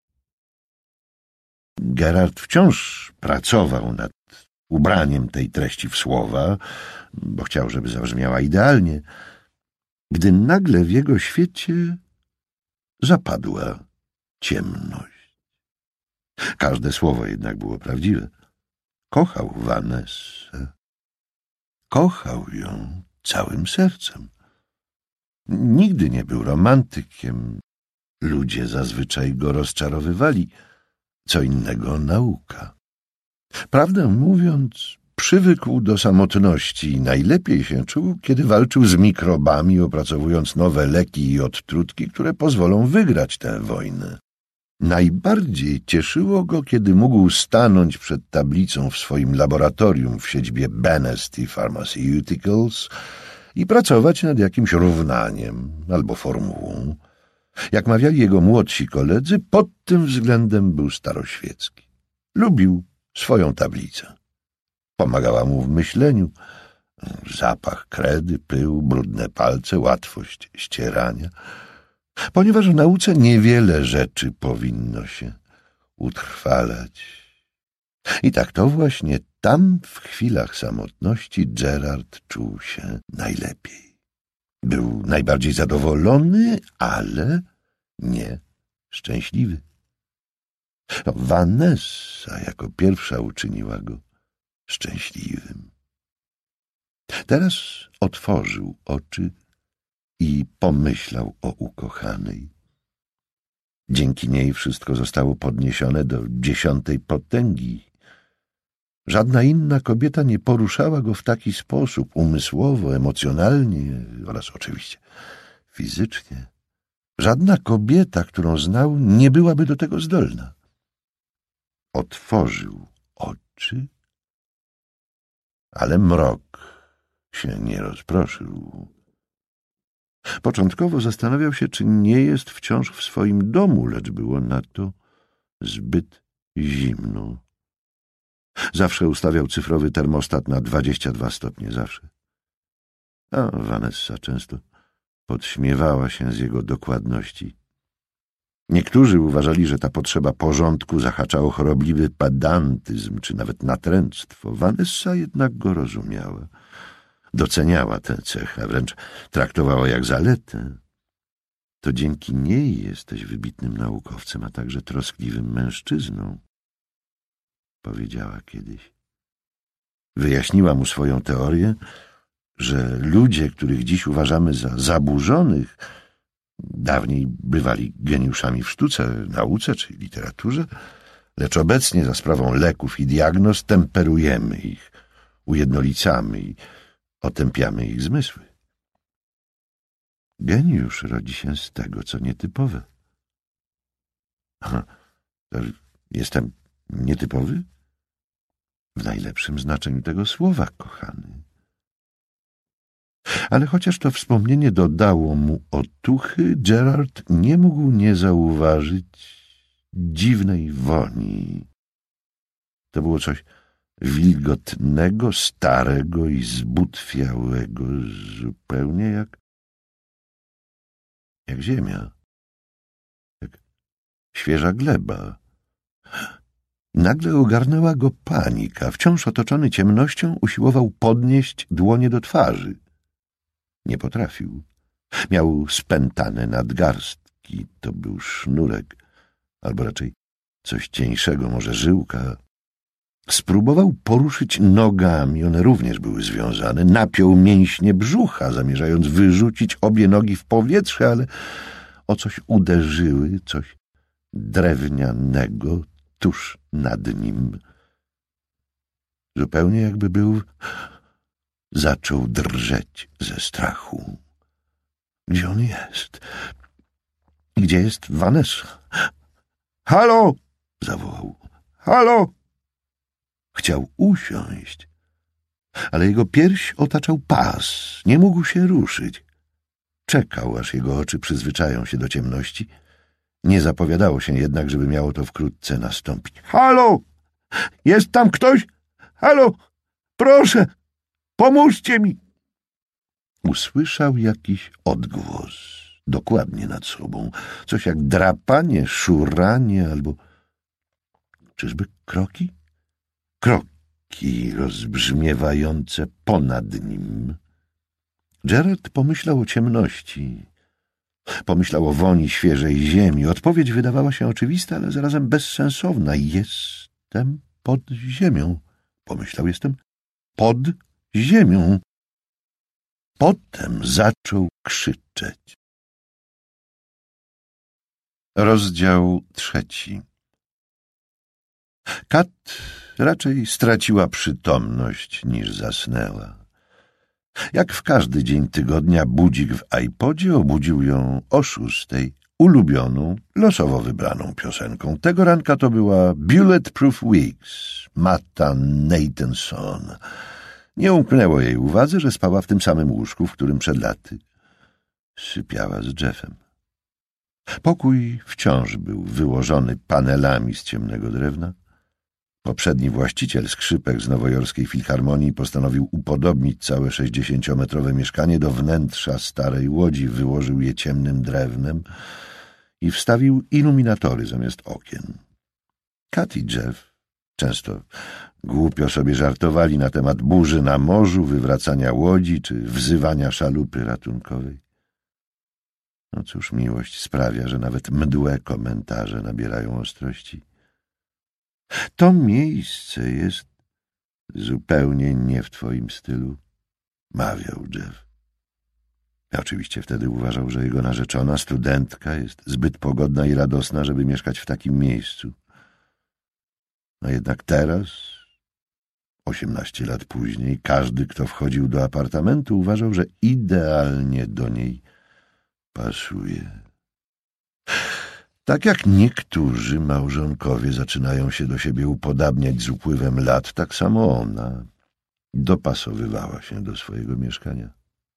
Speaker 1: Gerard wciąż pracował nad ubraniem tej treści w słowa, bo chciał, żeby zabrzmiała idealnie, gdy nagle w jego świecie zapadła ciemność. Każde słowo jednak było prawdziwe. Kochał Vanessę. Kochał ją całym sercem. Nigdy nie był romantykiem. Ludzie zazwyczaj go rozczarowywali. Co innego nauka. Prawdę mówiąc, przywykł do samotności i najlepiej się czuł, kiedy walczył z mikrobami, opracowując nowe leki i odtrutki, które pozwolą wygrać tę wojnę. Najbardziej cieszyło go, kiedy mógł stanąć przed tablicą w swoim laboratorium w siedzibie Banesty Pharmaceuticals i pracować nad jakimś równaniem albo formułą. Jak mawiali jego młodsi koledzy, pod tym względem był staroświecki. Lubił swoją tablicę. Pomagała mu w myśleniu. Zapach kredy, pył, brudne palce, łatwość ścierania. Ponieważ w nauce niewiele rzeczy powinno się utrwalać. I tak to właśnie tam w chwilach samotności Gerard czuł się najlepiej. Był najbardziej zadowolony, ale nie szczęśliwy. No, Vanessa jako pierwsza uczyniła go szczęśliwym. Teraz otworzył oczy i pomyślał o ukochanej. Dzięki niej wszystko zostało podniesione do dziesiątej potęgi. Żadna inna kobieta nie poruszała go w taki sposób, umysłowo, emocjonalnie oraz oczywiście fizycznie. Żadna kobieta, którą znał, nie byłaby do tego zdolna. Otworzył oczy, ale mrok się nie rozproszył. Początkowo zastanawiał się, czy nie jest wciąż w swoim domu, lecz było na to zbyt zimno. Zawsze ustawiał cyfrowy termostat na dwadzieścia dwa stopnie, zawsze. A Vanessa często podśmiewała się z jego dokładności. Niektórzy uważali, że ta potrzeba porządku zahacza o chorobliwy pedantyzm, czy nawet natręctwo. Vanessa jednak go rozumiała. Doceniała tę cechę, a wręcz traktowała jak zaletę. To dzięki niej jesteś wybitnym naukowcem, a także troskliwym mężczyzną, powiedziała kiedyś. Wyjaśniła mu swoją teorię, że ludzie, których dziś uważamy za zaburzonych, dawniej bywali geniuszami w sztuce, nauce czy literaturze, lecz obecnie za sprawą leków i diagnoz temperujemy ich, ujednolicamy i otępiamy ich zmysły. Geniusz rodzi się z tego, co nietypowe. Aha, to jestem nietypowy? w najlepszym znaczeniu tego słowa, kochany. Ale chociaż to wspomnienie dodało mu otuchy, Gerard nie mógł nie zauważyć dziwnej woni. To było coś wilgotnego, starego i zbutwiałego, zupełnie jak, jak ziemia, jak świeża gleba. Nagle ogarnęła go panika. Wciąż otoczony ciemnością usiłował podnieść dłonie do twarzy. Nie potrafił. Miał spętane nadgarstki. To był sznurek, albo raczej coś cieńszego, może żyłka. Spróbował poruszyć nogami, one również były związane. Napiął mięśnie brzucha, zamierzając wyrzucić obie nogi w powietrze, ale o coś uderzyły, coś drewnianego tuż nad nim. Zupełnie jakby był... Zaczął drżeć ze strachu. Gdzie on jest? Gdzie jest Vanessa? Halo! Zawołał. Halo! Chciał usiąść, ale jego pierś otaczał pas. Nie mógł się ruszyć. Czekał, aż jego oczy przyzwyczają się do ciemności. Nie zapowiadało się jednak, żeby miało to wkrótce nastąpić. Halo! Jest tam ktoś? Halo! Proszę! Pomóżcie mi! Usłyszał jakiś odgłos, dokładnie nad sobą. Coś jak drapanie, szuranie albo... Czyżby kroki? Kroki rozbrzmiewające ponad nim. Gerard pomyślał o ciemności. Pomyślał o woni świeżej ziemi. Odpowiedź wydawała się oczywista, ale zarazem bezsensowna. Jestem pod ziemią. Pomyślał, jestem pod ziemią. Potem zaczął krzyczeć. Rozdział trzeci. Kat raczej straciła przytomność niż zasnęła. Jak w każdy dzień tygodnia budzik w iPodzie obudził ją o szóstej ulubioną, losowo wybraną piosenką. Tego ranka to była Bulletproof Wings, Matta Nathanson. Nie umknęło jej uwadze, że spała w tym samym łóżku, w którym przed laty sypiała z Jeffem. Pokój wciąż był wyłożony panelami z ciemnego drewna. Poprzedni właściciel skrzypek z nowojorskiej filharmonii postanowił upodobnić całe sześćdziesięciometrowe mieszkanie do wnętrza starej łodzi, wyłożył je ciemnym drewnem i wstawił iluminatory zamiast okien. Kat i Jeff często głupio sobie żartowali na temat burzy na morzu, wywracania łodzi czy wzywania szalupy ratunkowej. No cóż, miłość sprawia, że nawet mdłe komentarze nabierają ostrości. To miejsce jest zupełnie nie w twoim stylu, mawiał Jeff. Ja oczywiście wtedy uważał, że jego narzeczona, studentka, jest zbyt pogodna i radosna, żeby mieszkać w takim miejscu. A jednak teraz, osiemnaście lat później, każdy, kto wchodził do apartamentu, uważał, że idealnie do niej pasuje. Tak jak niektórzy małżonkowie zaczynają się do siebie upodabniać z upływem lat, tak samo ona dopasowywała się do swojego mieszkania.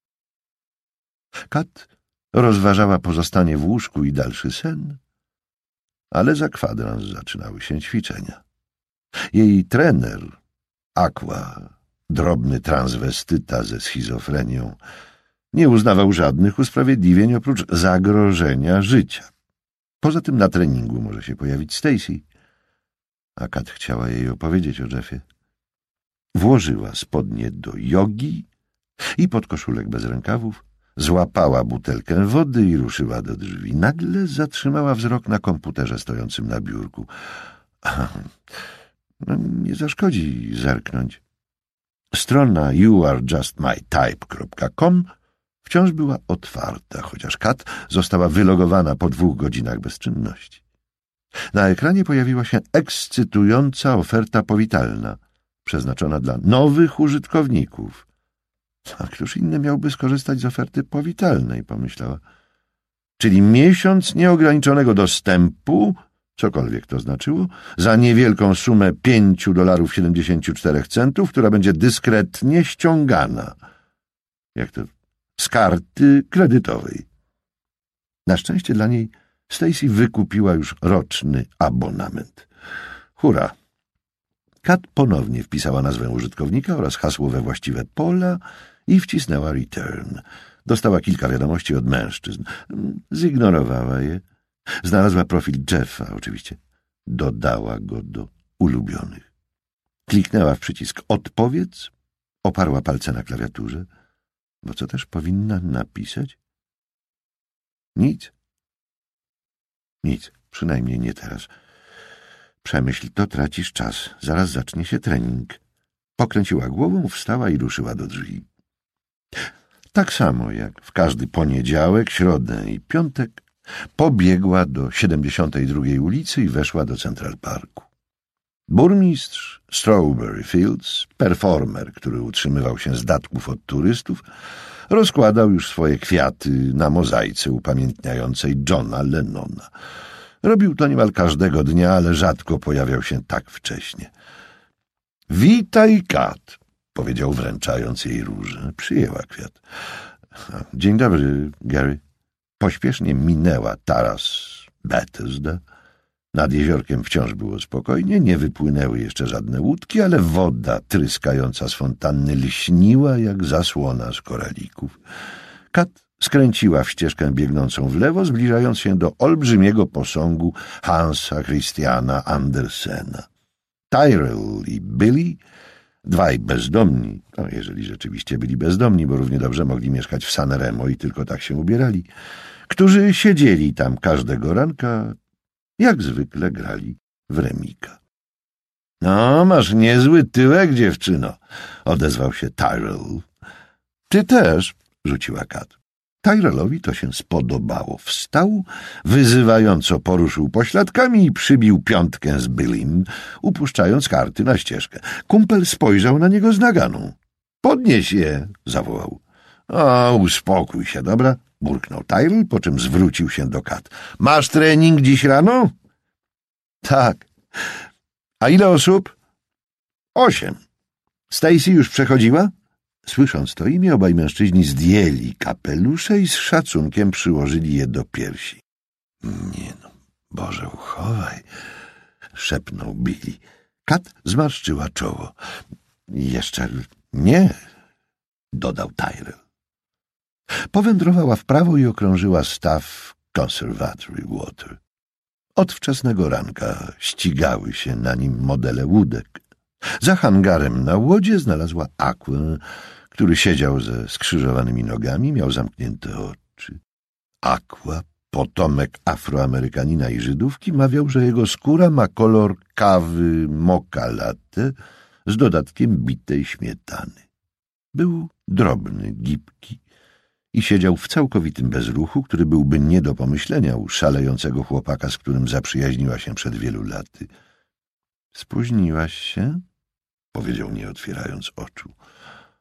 Speaker 1: Kat rozważała pozostanie w łóżku i dalszy sen, ale za kwadrans zaczynały się ćwiczenia. Jej trener, Aqua, drobny transwestyta ze schizofrenią, nie uznawał żadnych usprawiedliwień oprócz zagrożenia życia. Poza tym na treningu może się pojawić Stacy, a Kat chciała jej opowiedzieć o Jeffie. Włożyła spodnie do jogi i podkoszulek bez rękawów, złapała butelkę wody i ruszyła do drzwi. Nagle zatrzymała wzrok na komputerze stojącym na biurku. No, nie zaszkodzi zerknąć. Strona you are just my type kropka com wciąż była otwarta, chociaż Kat została wylogowana po dwóch godzinach bezczynności. Na ekranie pojawiła się ekscytująca oferta powitalna, przeznaczona dla nowych użytkowników. A któż inny miałby skorzystać z oferty powitalnej, pomyślała. Czyli miesiąc nieograniczonego dostępu cokolwiek to znaczyło, za niewielką sumę pięciu dolarów siedemdziesięciu czterech centów, która będzie dyskretnie ściągana. Jak to? Z karty kredytowej. Na szczęście dla niej Stacy wykupiła już roczny abonament. Hurra! Kat ponownie wpisała nazwę użytkownika oraz hasło we właściwe pola i wcisnęła return. Dostała kilka wiadomości od mężczyzn. Zignorowała je. Znalazła profil Jeffa, oczywiście. Dodała go do ulubionych. Kliknęła w przycisk odpowiedz, oparła palce na klawiaturze. Bo co też powinna napisać? Nic. Nic, przynajmniej nie teraz. Przemyśl to, tracisz czas. Zaraz zacznie się trening. Pokręciła głową, wstała i ruszyła do drzwi. Tak samo jak w każdy poniedziałek, środę i piątek pobiegła do siedemdziesiątej drugiej ulicy i weszła do Central Parku. Burmistrz Strawberry Fields, performer, który utrzymywał się z datków od turystów, rozkładał już swoje kwiaty na mozaice upamiętniającej Johna Lennona. Robił to niemal każdego dnia, ale rzadko pojawiał się tak wcześnie. — Witaj, Kat — powiedział, wręczając jej różę. Przyjęła kwiat. — Dzień dobry, Gary. Pośpiesznie minęła taras Bethesda. Nad jeziorkiem wciąż było spokojnie, nie wypłynęły jeszcze żadne łódki, ale woda tryskająca z fontanny lśniła jak zasłona z koralików. Kat skręciła w ścieżkę biegnącą w lewo, zbliżając się do olbrzymiego posągu Hansa Christiana Andersena. Tyrell i Billy, dwaj bezdomni, no jeżeli rzeczywiście byli bezdomni, bo równie dobrze mogli mieszkać w San Remo i tylko tak się ubierali, którzy siedzieli tam każdego ranka, jak zwykle grali w remika. — No, masz niezły tyłek, dziewczyno — odezwał się Tyrell. — Ty też — rzuciła Kat. Tyrellowi to się spodobało. Wstał, wyzywająco poruszył pośladkami i przybił piątkę z Billym, upuszczając karty na ścieżkę. Kumpel spojrzał na niego z naganą. — Podnieś je — zawołał. — O, uspokój się, dobra? — burknął Tyrell, po czym zwrócił się do Kat. — Masz trening dziś rano? — Tak. — A ile osób? — Osiem. — Stacy już przechodziła? Słysząc to imię, obaj mężczyźni zdjęli kapelusze i z szacunkiem przyłożyli je do piersi. — Nie no, Boże uchowaj — szepnął Billy. Kat zmarszczyła czoło. — Jeszcze nie — dodał Tyrell. Powędrowała w prawo i okrążyła staw Conservatory Water. Od wczesnego ranka ścigały się na nim modele łódek. Za hangarem na łodzie znalazła Aquę, który siedział ze skrzyżowanymi nogami, miał zamknięte oczy. Aqua, potomek Afroamerykanina i Żydówki, mawiał, że jego skóra ma kolor kawy mocha latte z dodatkiem bitej śmietany. Był drobny, gibki i siedział w całkowitym bezruchu, który byłby nie do pomyślenia u szalejącego chłopaka, z którym zaprzyjaźniła się przed wielu laty. — Spóźniłaś się? — powiedział, nie otwierając oczu. —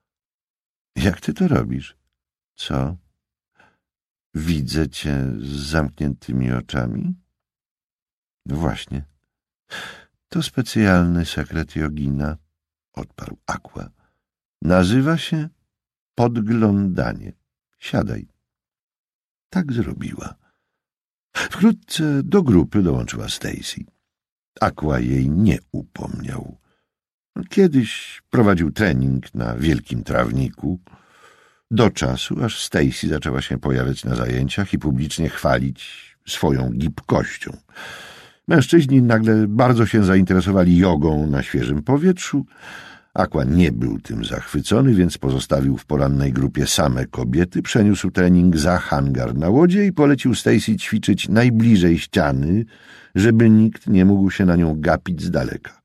Speaker 1: Jak ty to robisz? — Co? — Widzę cię z zamkniętymi oczami? — No właśnie. — To specjalny sekret jogina — odparł Aqua. — Nazywa się podglądanie. Siadaj. Tak zrobiła. Wkrótce do grupy dołączyła Stacy. Aqua jej nie upomniał. Kiedyś prowadził trening na wielkim trawniku, do czasu, aż Stacy zaczęła się pojawiać na zajęciach i publicznie chwalić swoją gibkością. Mężczyźni nagle bardzo się zainteresowali jogą na świeżym powietrzu. Aqua nie był tym zachwycony, więc pozostawił w porannej grupie same kobiety, przeniósł trening za hangar na łodzie i polecił Stacy ćwiczyć najbliżej ściany, żeby nikt nie mógł się na nią gapić z daleka.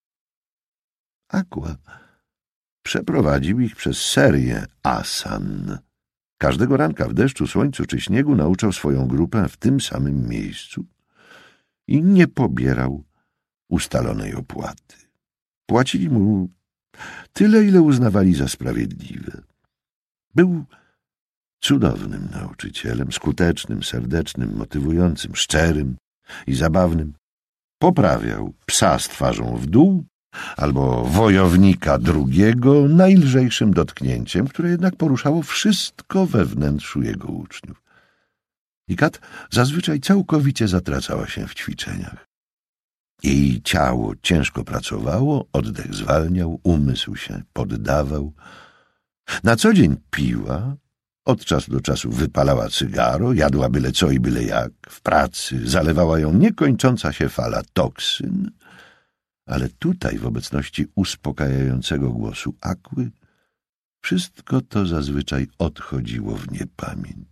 Speaker 1: Aqua przeprowadził ich przez serię asan. Każdego ranka w deszczu, słońcu czy śniegu nauczał swoją grupę w tym samym miejscu i nie pobierał ustalonej opłaty. Płacili mu tyle, ile uznawali za sprawiedliwe. Był cudownym nauczycielem, skutecznym, serdecznym, motywującym, szczerym i zabawnym. poprawiał psa z twarzą w dół albo wojownika drugiego najlżejszym dotknięciem, które jednak poruszało wszystko we wnętrzu jego uczniów. I Kat zazwyczaj całkowicie zatracała się w ćwiczeniach. Jej ciało ciężko pracowało, oddech zwalniał, umysł się poddawał. Na co dzień piła, od czasu do czasu wypalała cygaro, jadła byle co i byle jak, w pracy zalewała ją niekończąca się fala toksyn, ale tutaj w obecności uspokajającego głosu Aquy wszystko to zazwyczaj odchodziło w niepamięć.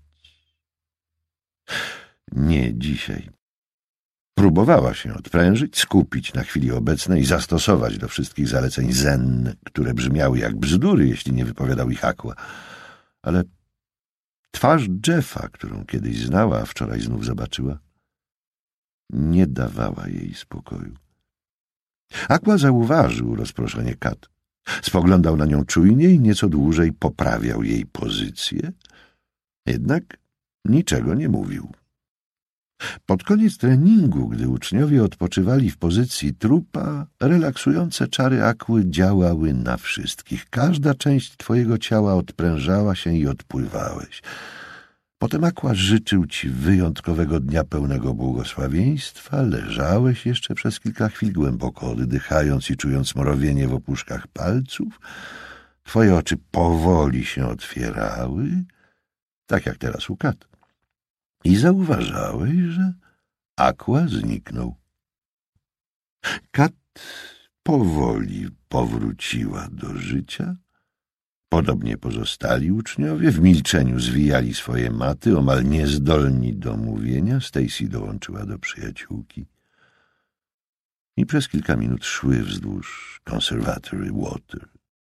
Speaker 1: Nie dzisiaj. Próbowała się odprężyć, skupić na chwili obecnej i zastosować do wszystkich zaleceń zen, które brzmiały jak bzdury, jeśli nie wypowiadał ich Aqua. Ale twarz Jeffa, którą kiedyś znała, a wczoraj znów zobaczyła, nie dawała jej spokoju. Aqua zauważył rozproszenie Kat. Spoglądał na nią czujnie i nieco dłużej poprawiał jej pozycję, jednak niczego nie mówił. Pod koniec treningu, gdy uczniowie odpoczywali w pozycji trupa, relaksujące czary Aquy działały na wszystkich. Każda część twojego ciała odprężała się i odpływałeś. Potem Aqua życzył ci wyjątkowego dnia pełnego błogosławieństwa, leżałeś jeszcze przez kilka chwil, głęboko oddychając i czując mrowienie w opuszkach palców. Twoje oczy powoli się otwierały, tak jak teraz u Kat. I zauważałeś, że Aqua zniknął. Kat powoli powróciła do życia. Podobnie pozostali uczniowie w milczeniu zwijali swoje maty, omal niezdolni do mówienia. Stacy dołączyła do przyjaciółki i przez kilka minut szły wzdłuż Conservatory Water.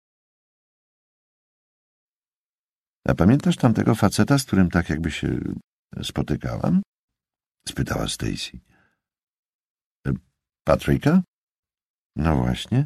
Speaker 1: A pamiętasz tamtego faceta, z którym tak jakby się spotykałam? Spytała Stacy. Patryka? No właśnie.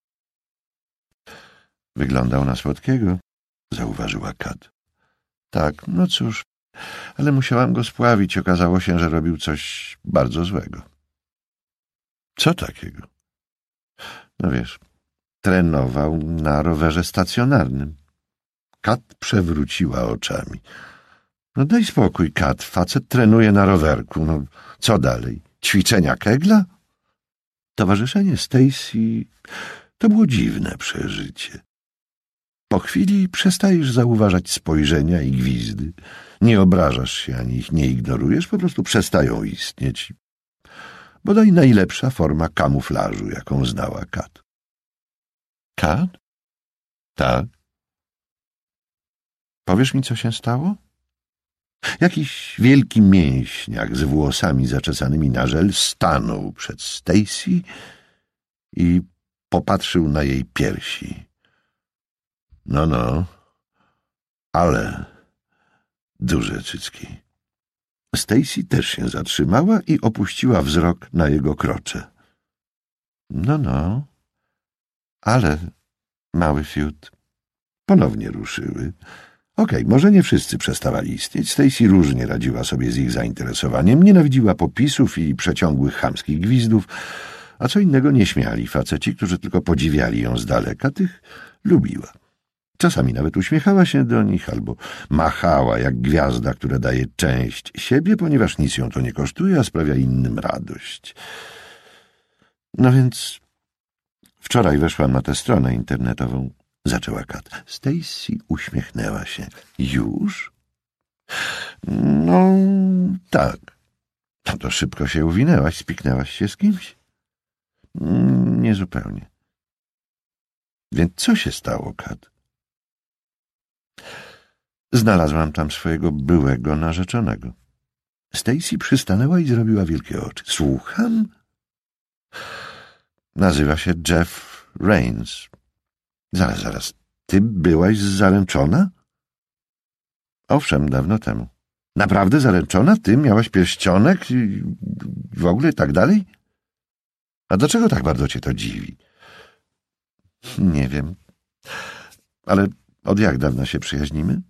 Speaker 1: Wyglądał na słodkiego, zauważyła Kat. Tak, no cóż, ale musiałam go spławić. Okazało się, że robił coś bardzo złego. Co takiego? No wiesz, trenował na rowerze stacjonarnym. Kat przewróciła oczami. No daj spokój, Kat, facet trenuje na rowerku. No co dalej? Ćwiczenia kegla? Towarzyszenie Stacy to było dziwne przeżycie. Po chwili przestajesz zauważać spojrzenia i gwizdy. Nie obrażasz się ani ich nie ignorujesz, po prostu przestają istnieć. Bodaj najlepsza forma kamuflażu, jaką znała Kat. Kat? Tak. Powiesz mi, co się stało? Jakiś wielki mięśniak z włosami zaczesanymi na żel stanął przed Stacy i popatrzył na jej piersi. No, no, ale duże cycki. Stacy też się zatrzymała i opuściła wzrok na jego krocze. No, no, ale mały fiut. Ponownie ruszyły. Okej, okay, może nie wszyscy przestawali istnieć. Stacy różnie radziła sobie z ich zainteresowaniem. Nienawidziła popisów i przeciągłych chamskich gwizdów, a co innego nieśmiali faceci, którzy tylko podziwiali ją z daleka. Tych lubiła. Czasami nawet uśmiechała się do nich albo machała jak gwiazda, która daje część siebie, ponieważ nic ją to nie kosztuje, a sprawia innym radość. No więc wczoraj weszłam na tę stronę internetową. Zaczęła Kat. Stacy uśmiechnęła się. Już? No, tak. No to szybko się uwinęłaś, spiknęłaś się z kimś? Nie zupełnie. Więc co się stało, Kat? Znalazłam tam swojego byłego narzeczonego. Stacy przystanęła i zrobiła wielkie oczy. Słucham? Nazywa się Jeff Rains. Zaraz, zaraz. Ty byłaś zaręczona? Owszem, dawno temu. Naprawdę zaręczona? Ty miałaś pierścionek i w ogóle tak dalej? A dlaczego tak bardzo cię to dziwi? Nie wiem. Ale od jak dawna się przyjaźnimy?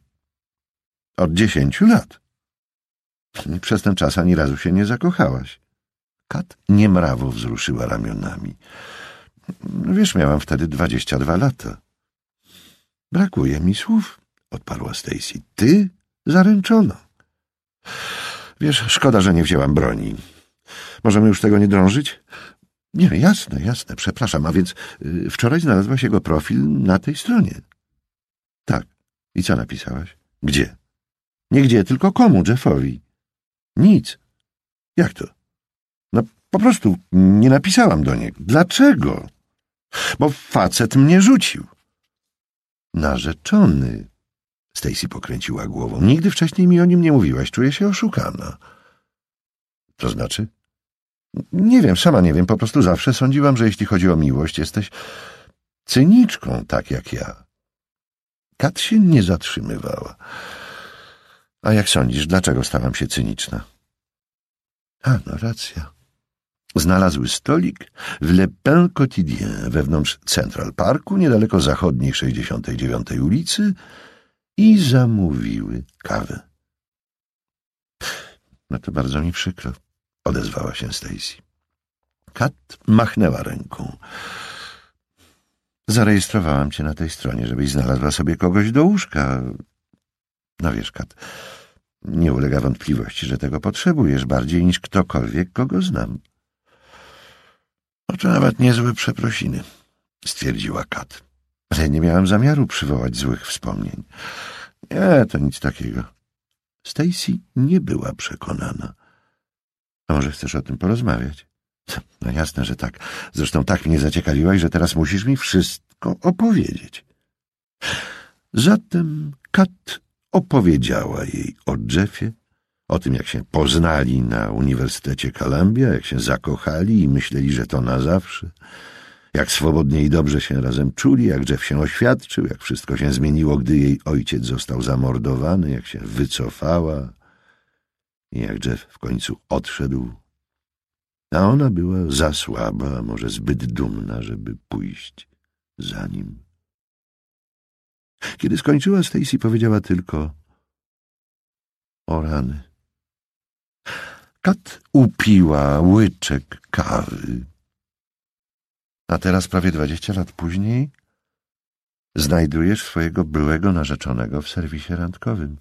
Speaker 1: Od dziesięciu lat. Przez ten czas ani razu się nie zakochałaś. Kat niemrawo wzruszyła ramionami. Wiesz, miałam wtedy dwadzieścia dwa lata. Brakuje mi słów, odparła Stacy. Ty zaręczona. Wiesz, szkoda, że nie wzięłam broni. Możemy już tego nie drążyć? Nie, jasne, jasne, przepraszam. A więc y, wczoraj znalazłaś jego profil na tej stronie. Tak. I co napisałaś? Gdzie? Nie gdzie, tylko komu, Jeffowi? Nic. Jak to? No po prostu nie napisałam do niego. Dlaczego? Bo facet mnie rzucił. Narzeczony. Stacy pokręciła głową. Nigdy wcześniej mi o nim nie mówiłaś. Czuję się oszukana. To znaczy? Nie wiem, sama nie wiem. Po prostu zawsze sądziłam, że jeśli chodzi o miłość, jesteś cyniczką, tak jak ja. Kat się nie zatrzymywała. A jak sądzisz, dlaczego stałam się cyniczna? A, no racja. Znalazły stolik w Le Pain Quotidien wewnątrz Central Parku, niedaleko zachodniej sześćdziesiątej dziewiątej ulicy i zamówiły kawę. No to bardzo mi przykro, odezwała się Stacy. Kat machnęła ręką. Zarejestrowałam cię na tej stronie, żebyś znalazła sobie kogoś do łóżka. No wiesz, Kat, nie ulega wątpliwości, że tego potrzebujesz bardziej niż ktokolwiek, kogo znam. No to nawet niezłe przeprosiny, stwierdziła Kat. Ale nie miałam zamiaru przywołać złych wspomnień. Nie, to nic takiego. Stacy nie była przekonana. A może chcesz o tym porozmawiać? No jasne, że tak. Zresztą tak mnie zaciekawiłaś, że teraz musisz mi wszystko opowiedzieć. Zatem Kat opowiedziała jej o Jeffie, o tym, jak się poznali na Uniwersytecie Columbia, jak się zakochali i myśleli, że to na zawsze, jak swobodnie i dobrze się razem czuli, jak Jeff się oświadczył, jak wszystko się zmieniło, gdy jej ojciec został zamordowany, jak się wycofała i jak Jeff w końcu odszedł. A ona była za słaba, a może zbyt dumna, żeby pójść za nim. Kiedy skończyła, Stacy powiedziała tylko: o rany. Kat upiła łyczek kawy. A teraz, prawie dwadzieścia lat później, znajdujesz swojego byłego narzeczonego w serwisie randkowym.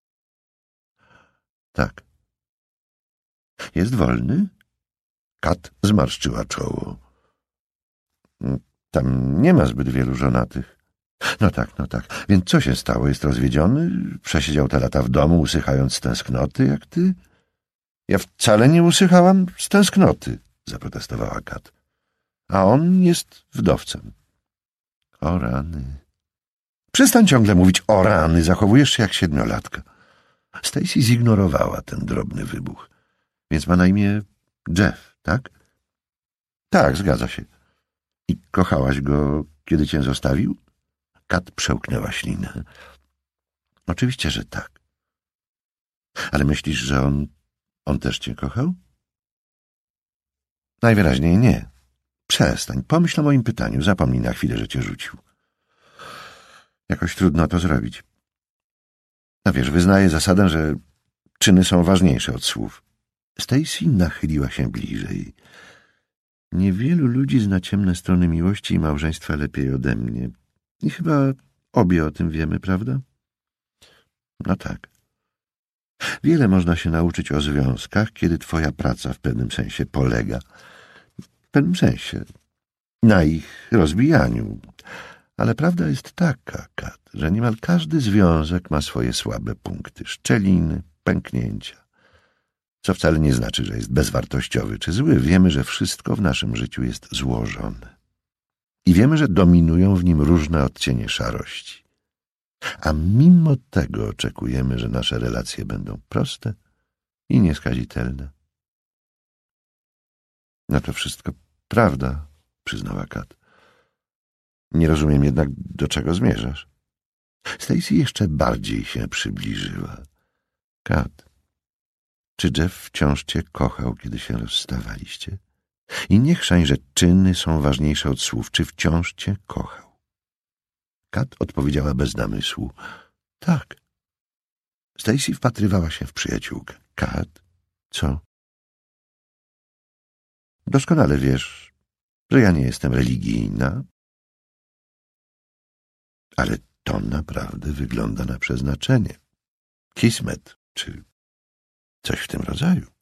Speaker 1: Tak. Jest wolny? Kat zmarszczyła czoło. Tam nie ma zbyt wielu żonatych. No tak, no tak. Więc co się stało? Jest rozwiedziony? Przesiedział te lata w domu, usychając z tęsknoty, jak ty? Ja wcale nie usychałam z tęsknoty, zaprotestowała Kat. A on jest wdowcem. O rany. Przestań ciągle mówić o rany, zachowujesz się jak siedmiolatka. Stacy zignorowała ten drobny wybuch. Więc ma na imię Jeff, tak? Tak, zgadza się. I kochałaś go, kiedy cię zostawił? Kat przełknęła ślinę. Oczywiście, że tak. Ale myślisz, że on, on też cię kochał? Najwyraźniej nie. Przestań, pomyśl o moim pytaniu, zapomnij na chwilę, że cię rzucił. Jakoś trudno to zrobić. No wiesz, wyznaję zasadę, że czyny są ważniejsze od słów. Stacy nachyliła się bliżej. Niewielu ludzi zna ciemne strony miłości i małżeństwa lepiej ode mnie. I chyba obie o tym wiemy, prawda? No tak. Wiele można się nauczyć o związkach, kiedy twoja praca w pewnym sensie polega, w pewnym sensie, na ich rozbijaniu. Ale prawda jest taka, Kat, że niemal każdy związek ma swoje słabe punkty, szczeliny, pęknięcia. Co wcale nie znaczy, że jest bezwartościowy czy zły. Wiemy, że wszystko w naszym życiu jest złożone. I wiemy, że dominują w nim różne odcienie szarości. A mimo tego oczekujemy, że nasze relacje będą proste i nieskazitelne. No to wszystko prawda, przyznała Kat. Nie rozumiem jednak, do czego zmierzasz. Stacy jeszcze bardziej się przybliżyła. Kat, czy Jeff wciąż cię kochał, kiedy się rozstawaliście? I nie chrzań, że czyny są ważniejsze od słów. Czy wciąż cię kochał? Kat odpowiedziała bez namysłu. Tak. Stacy wpatrywała się w przyjaciółkę. Kat, co? Doskonale wiesz, że ja nie jestem religijna, ale to naprawdę wygląda na przeznaczenie. Kismet, czy coś w tym rodzaju.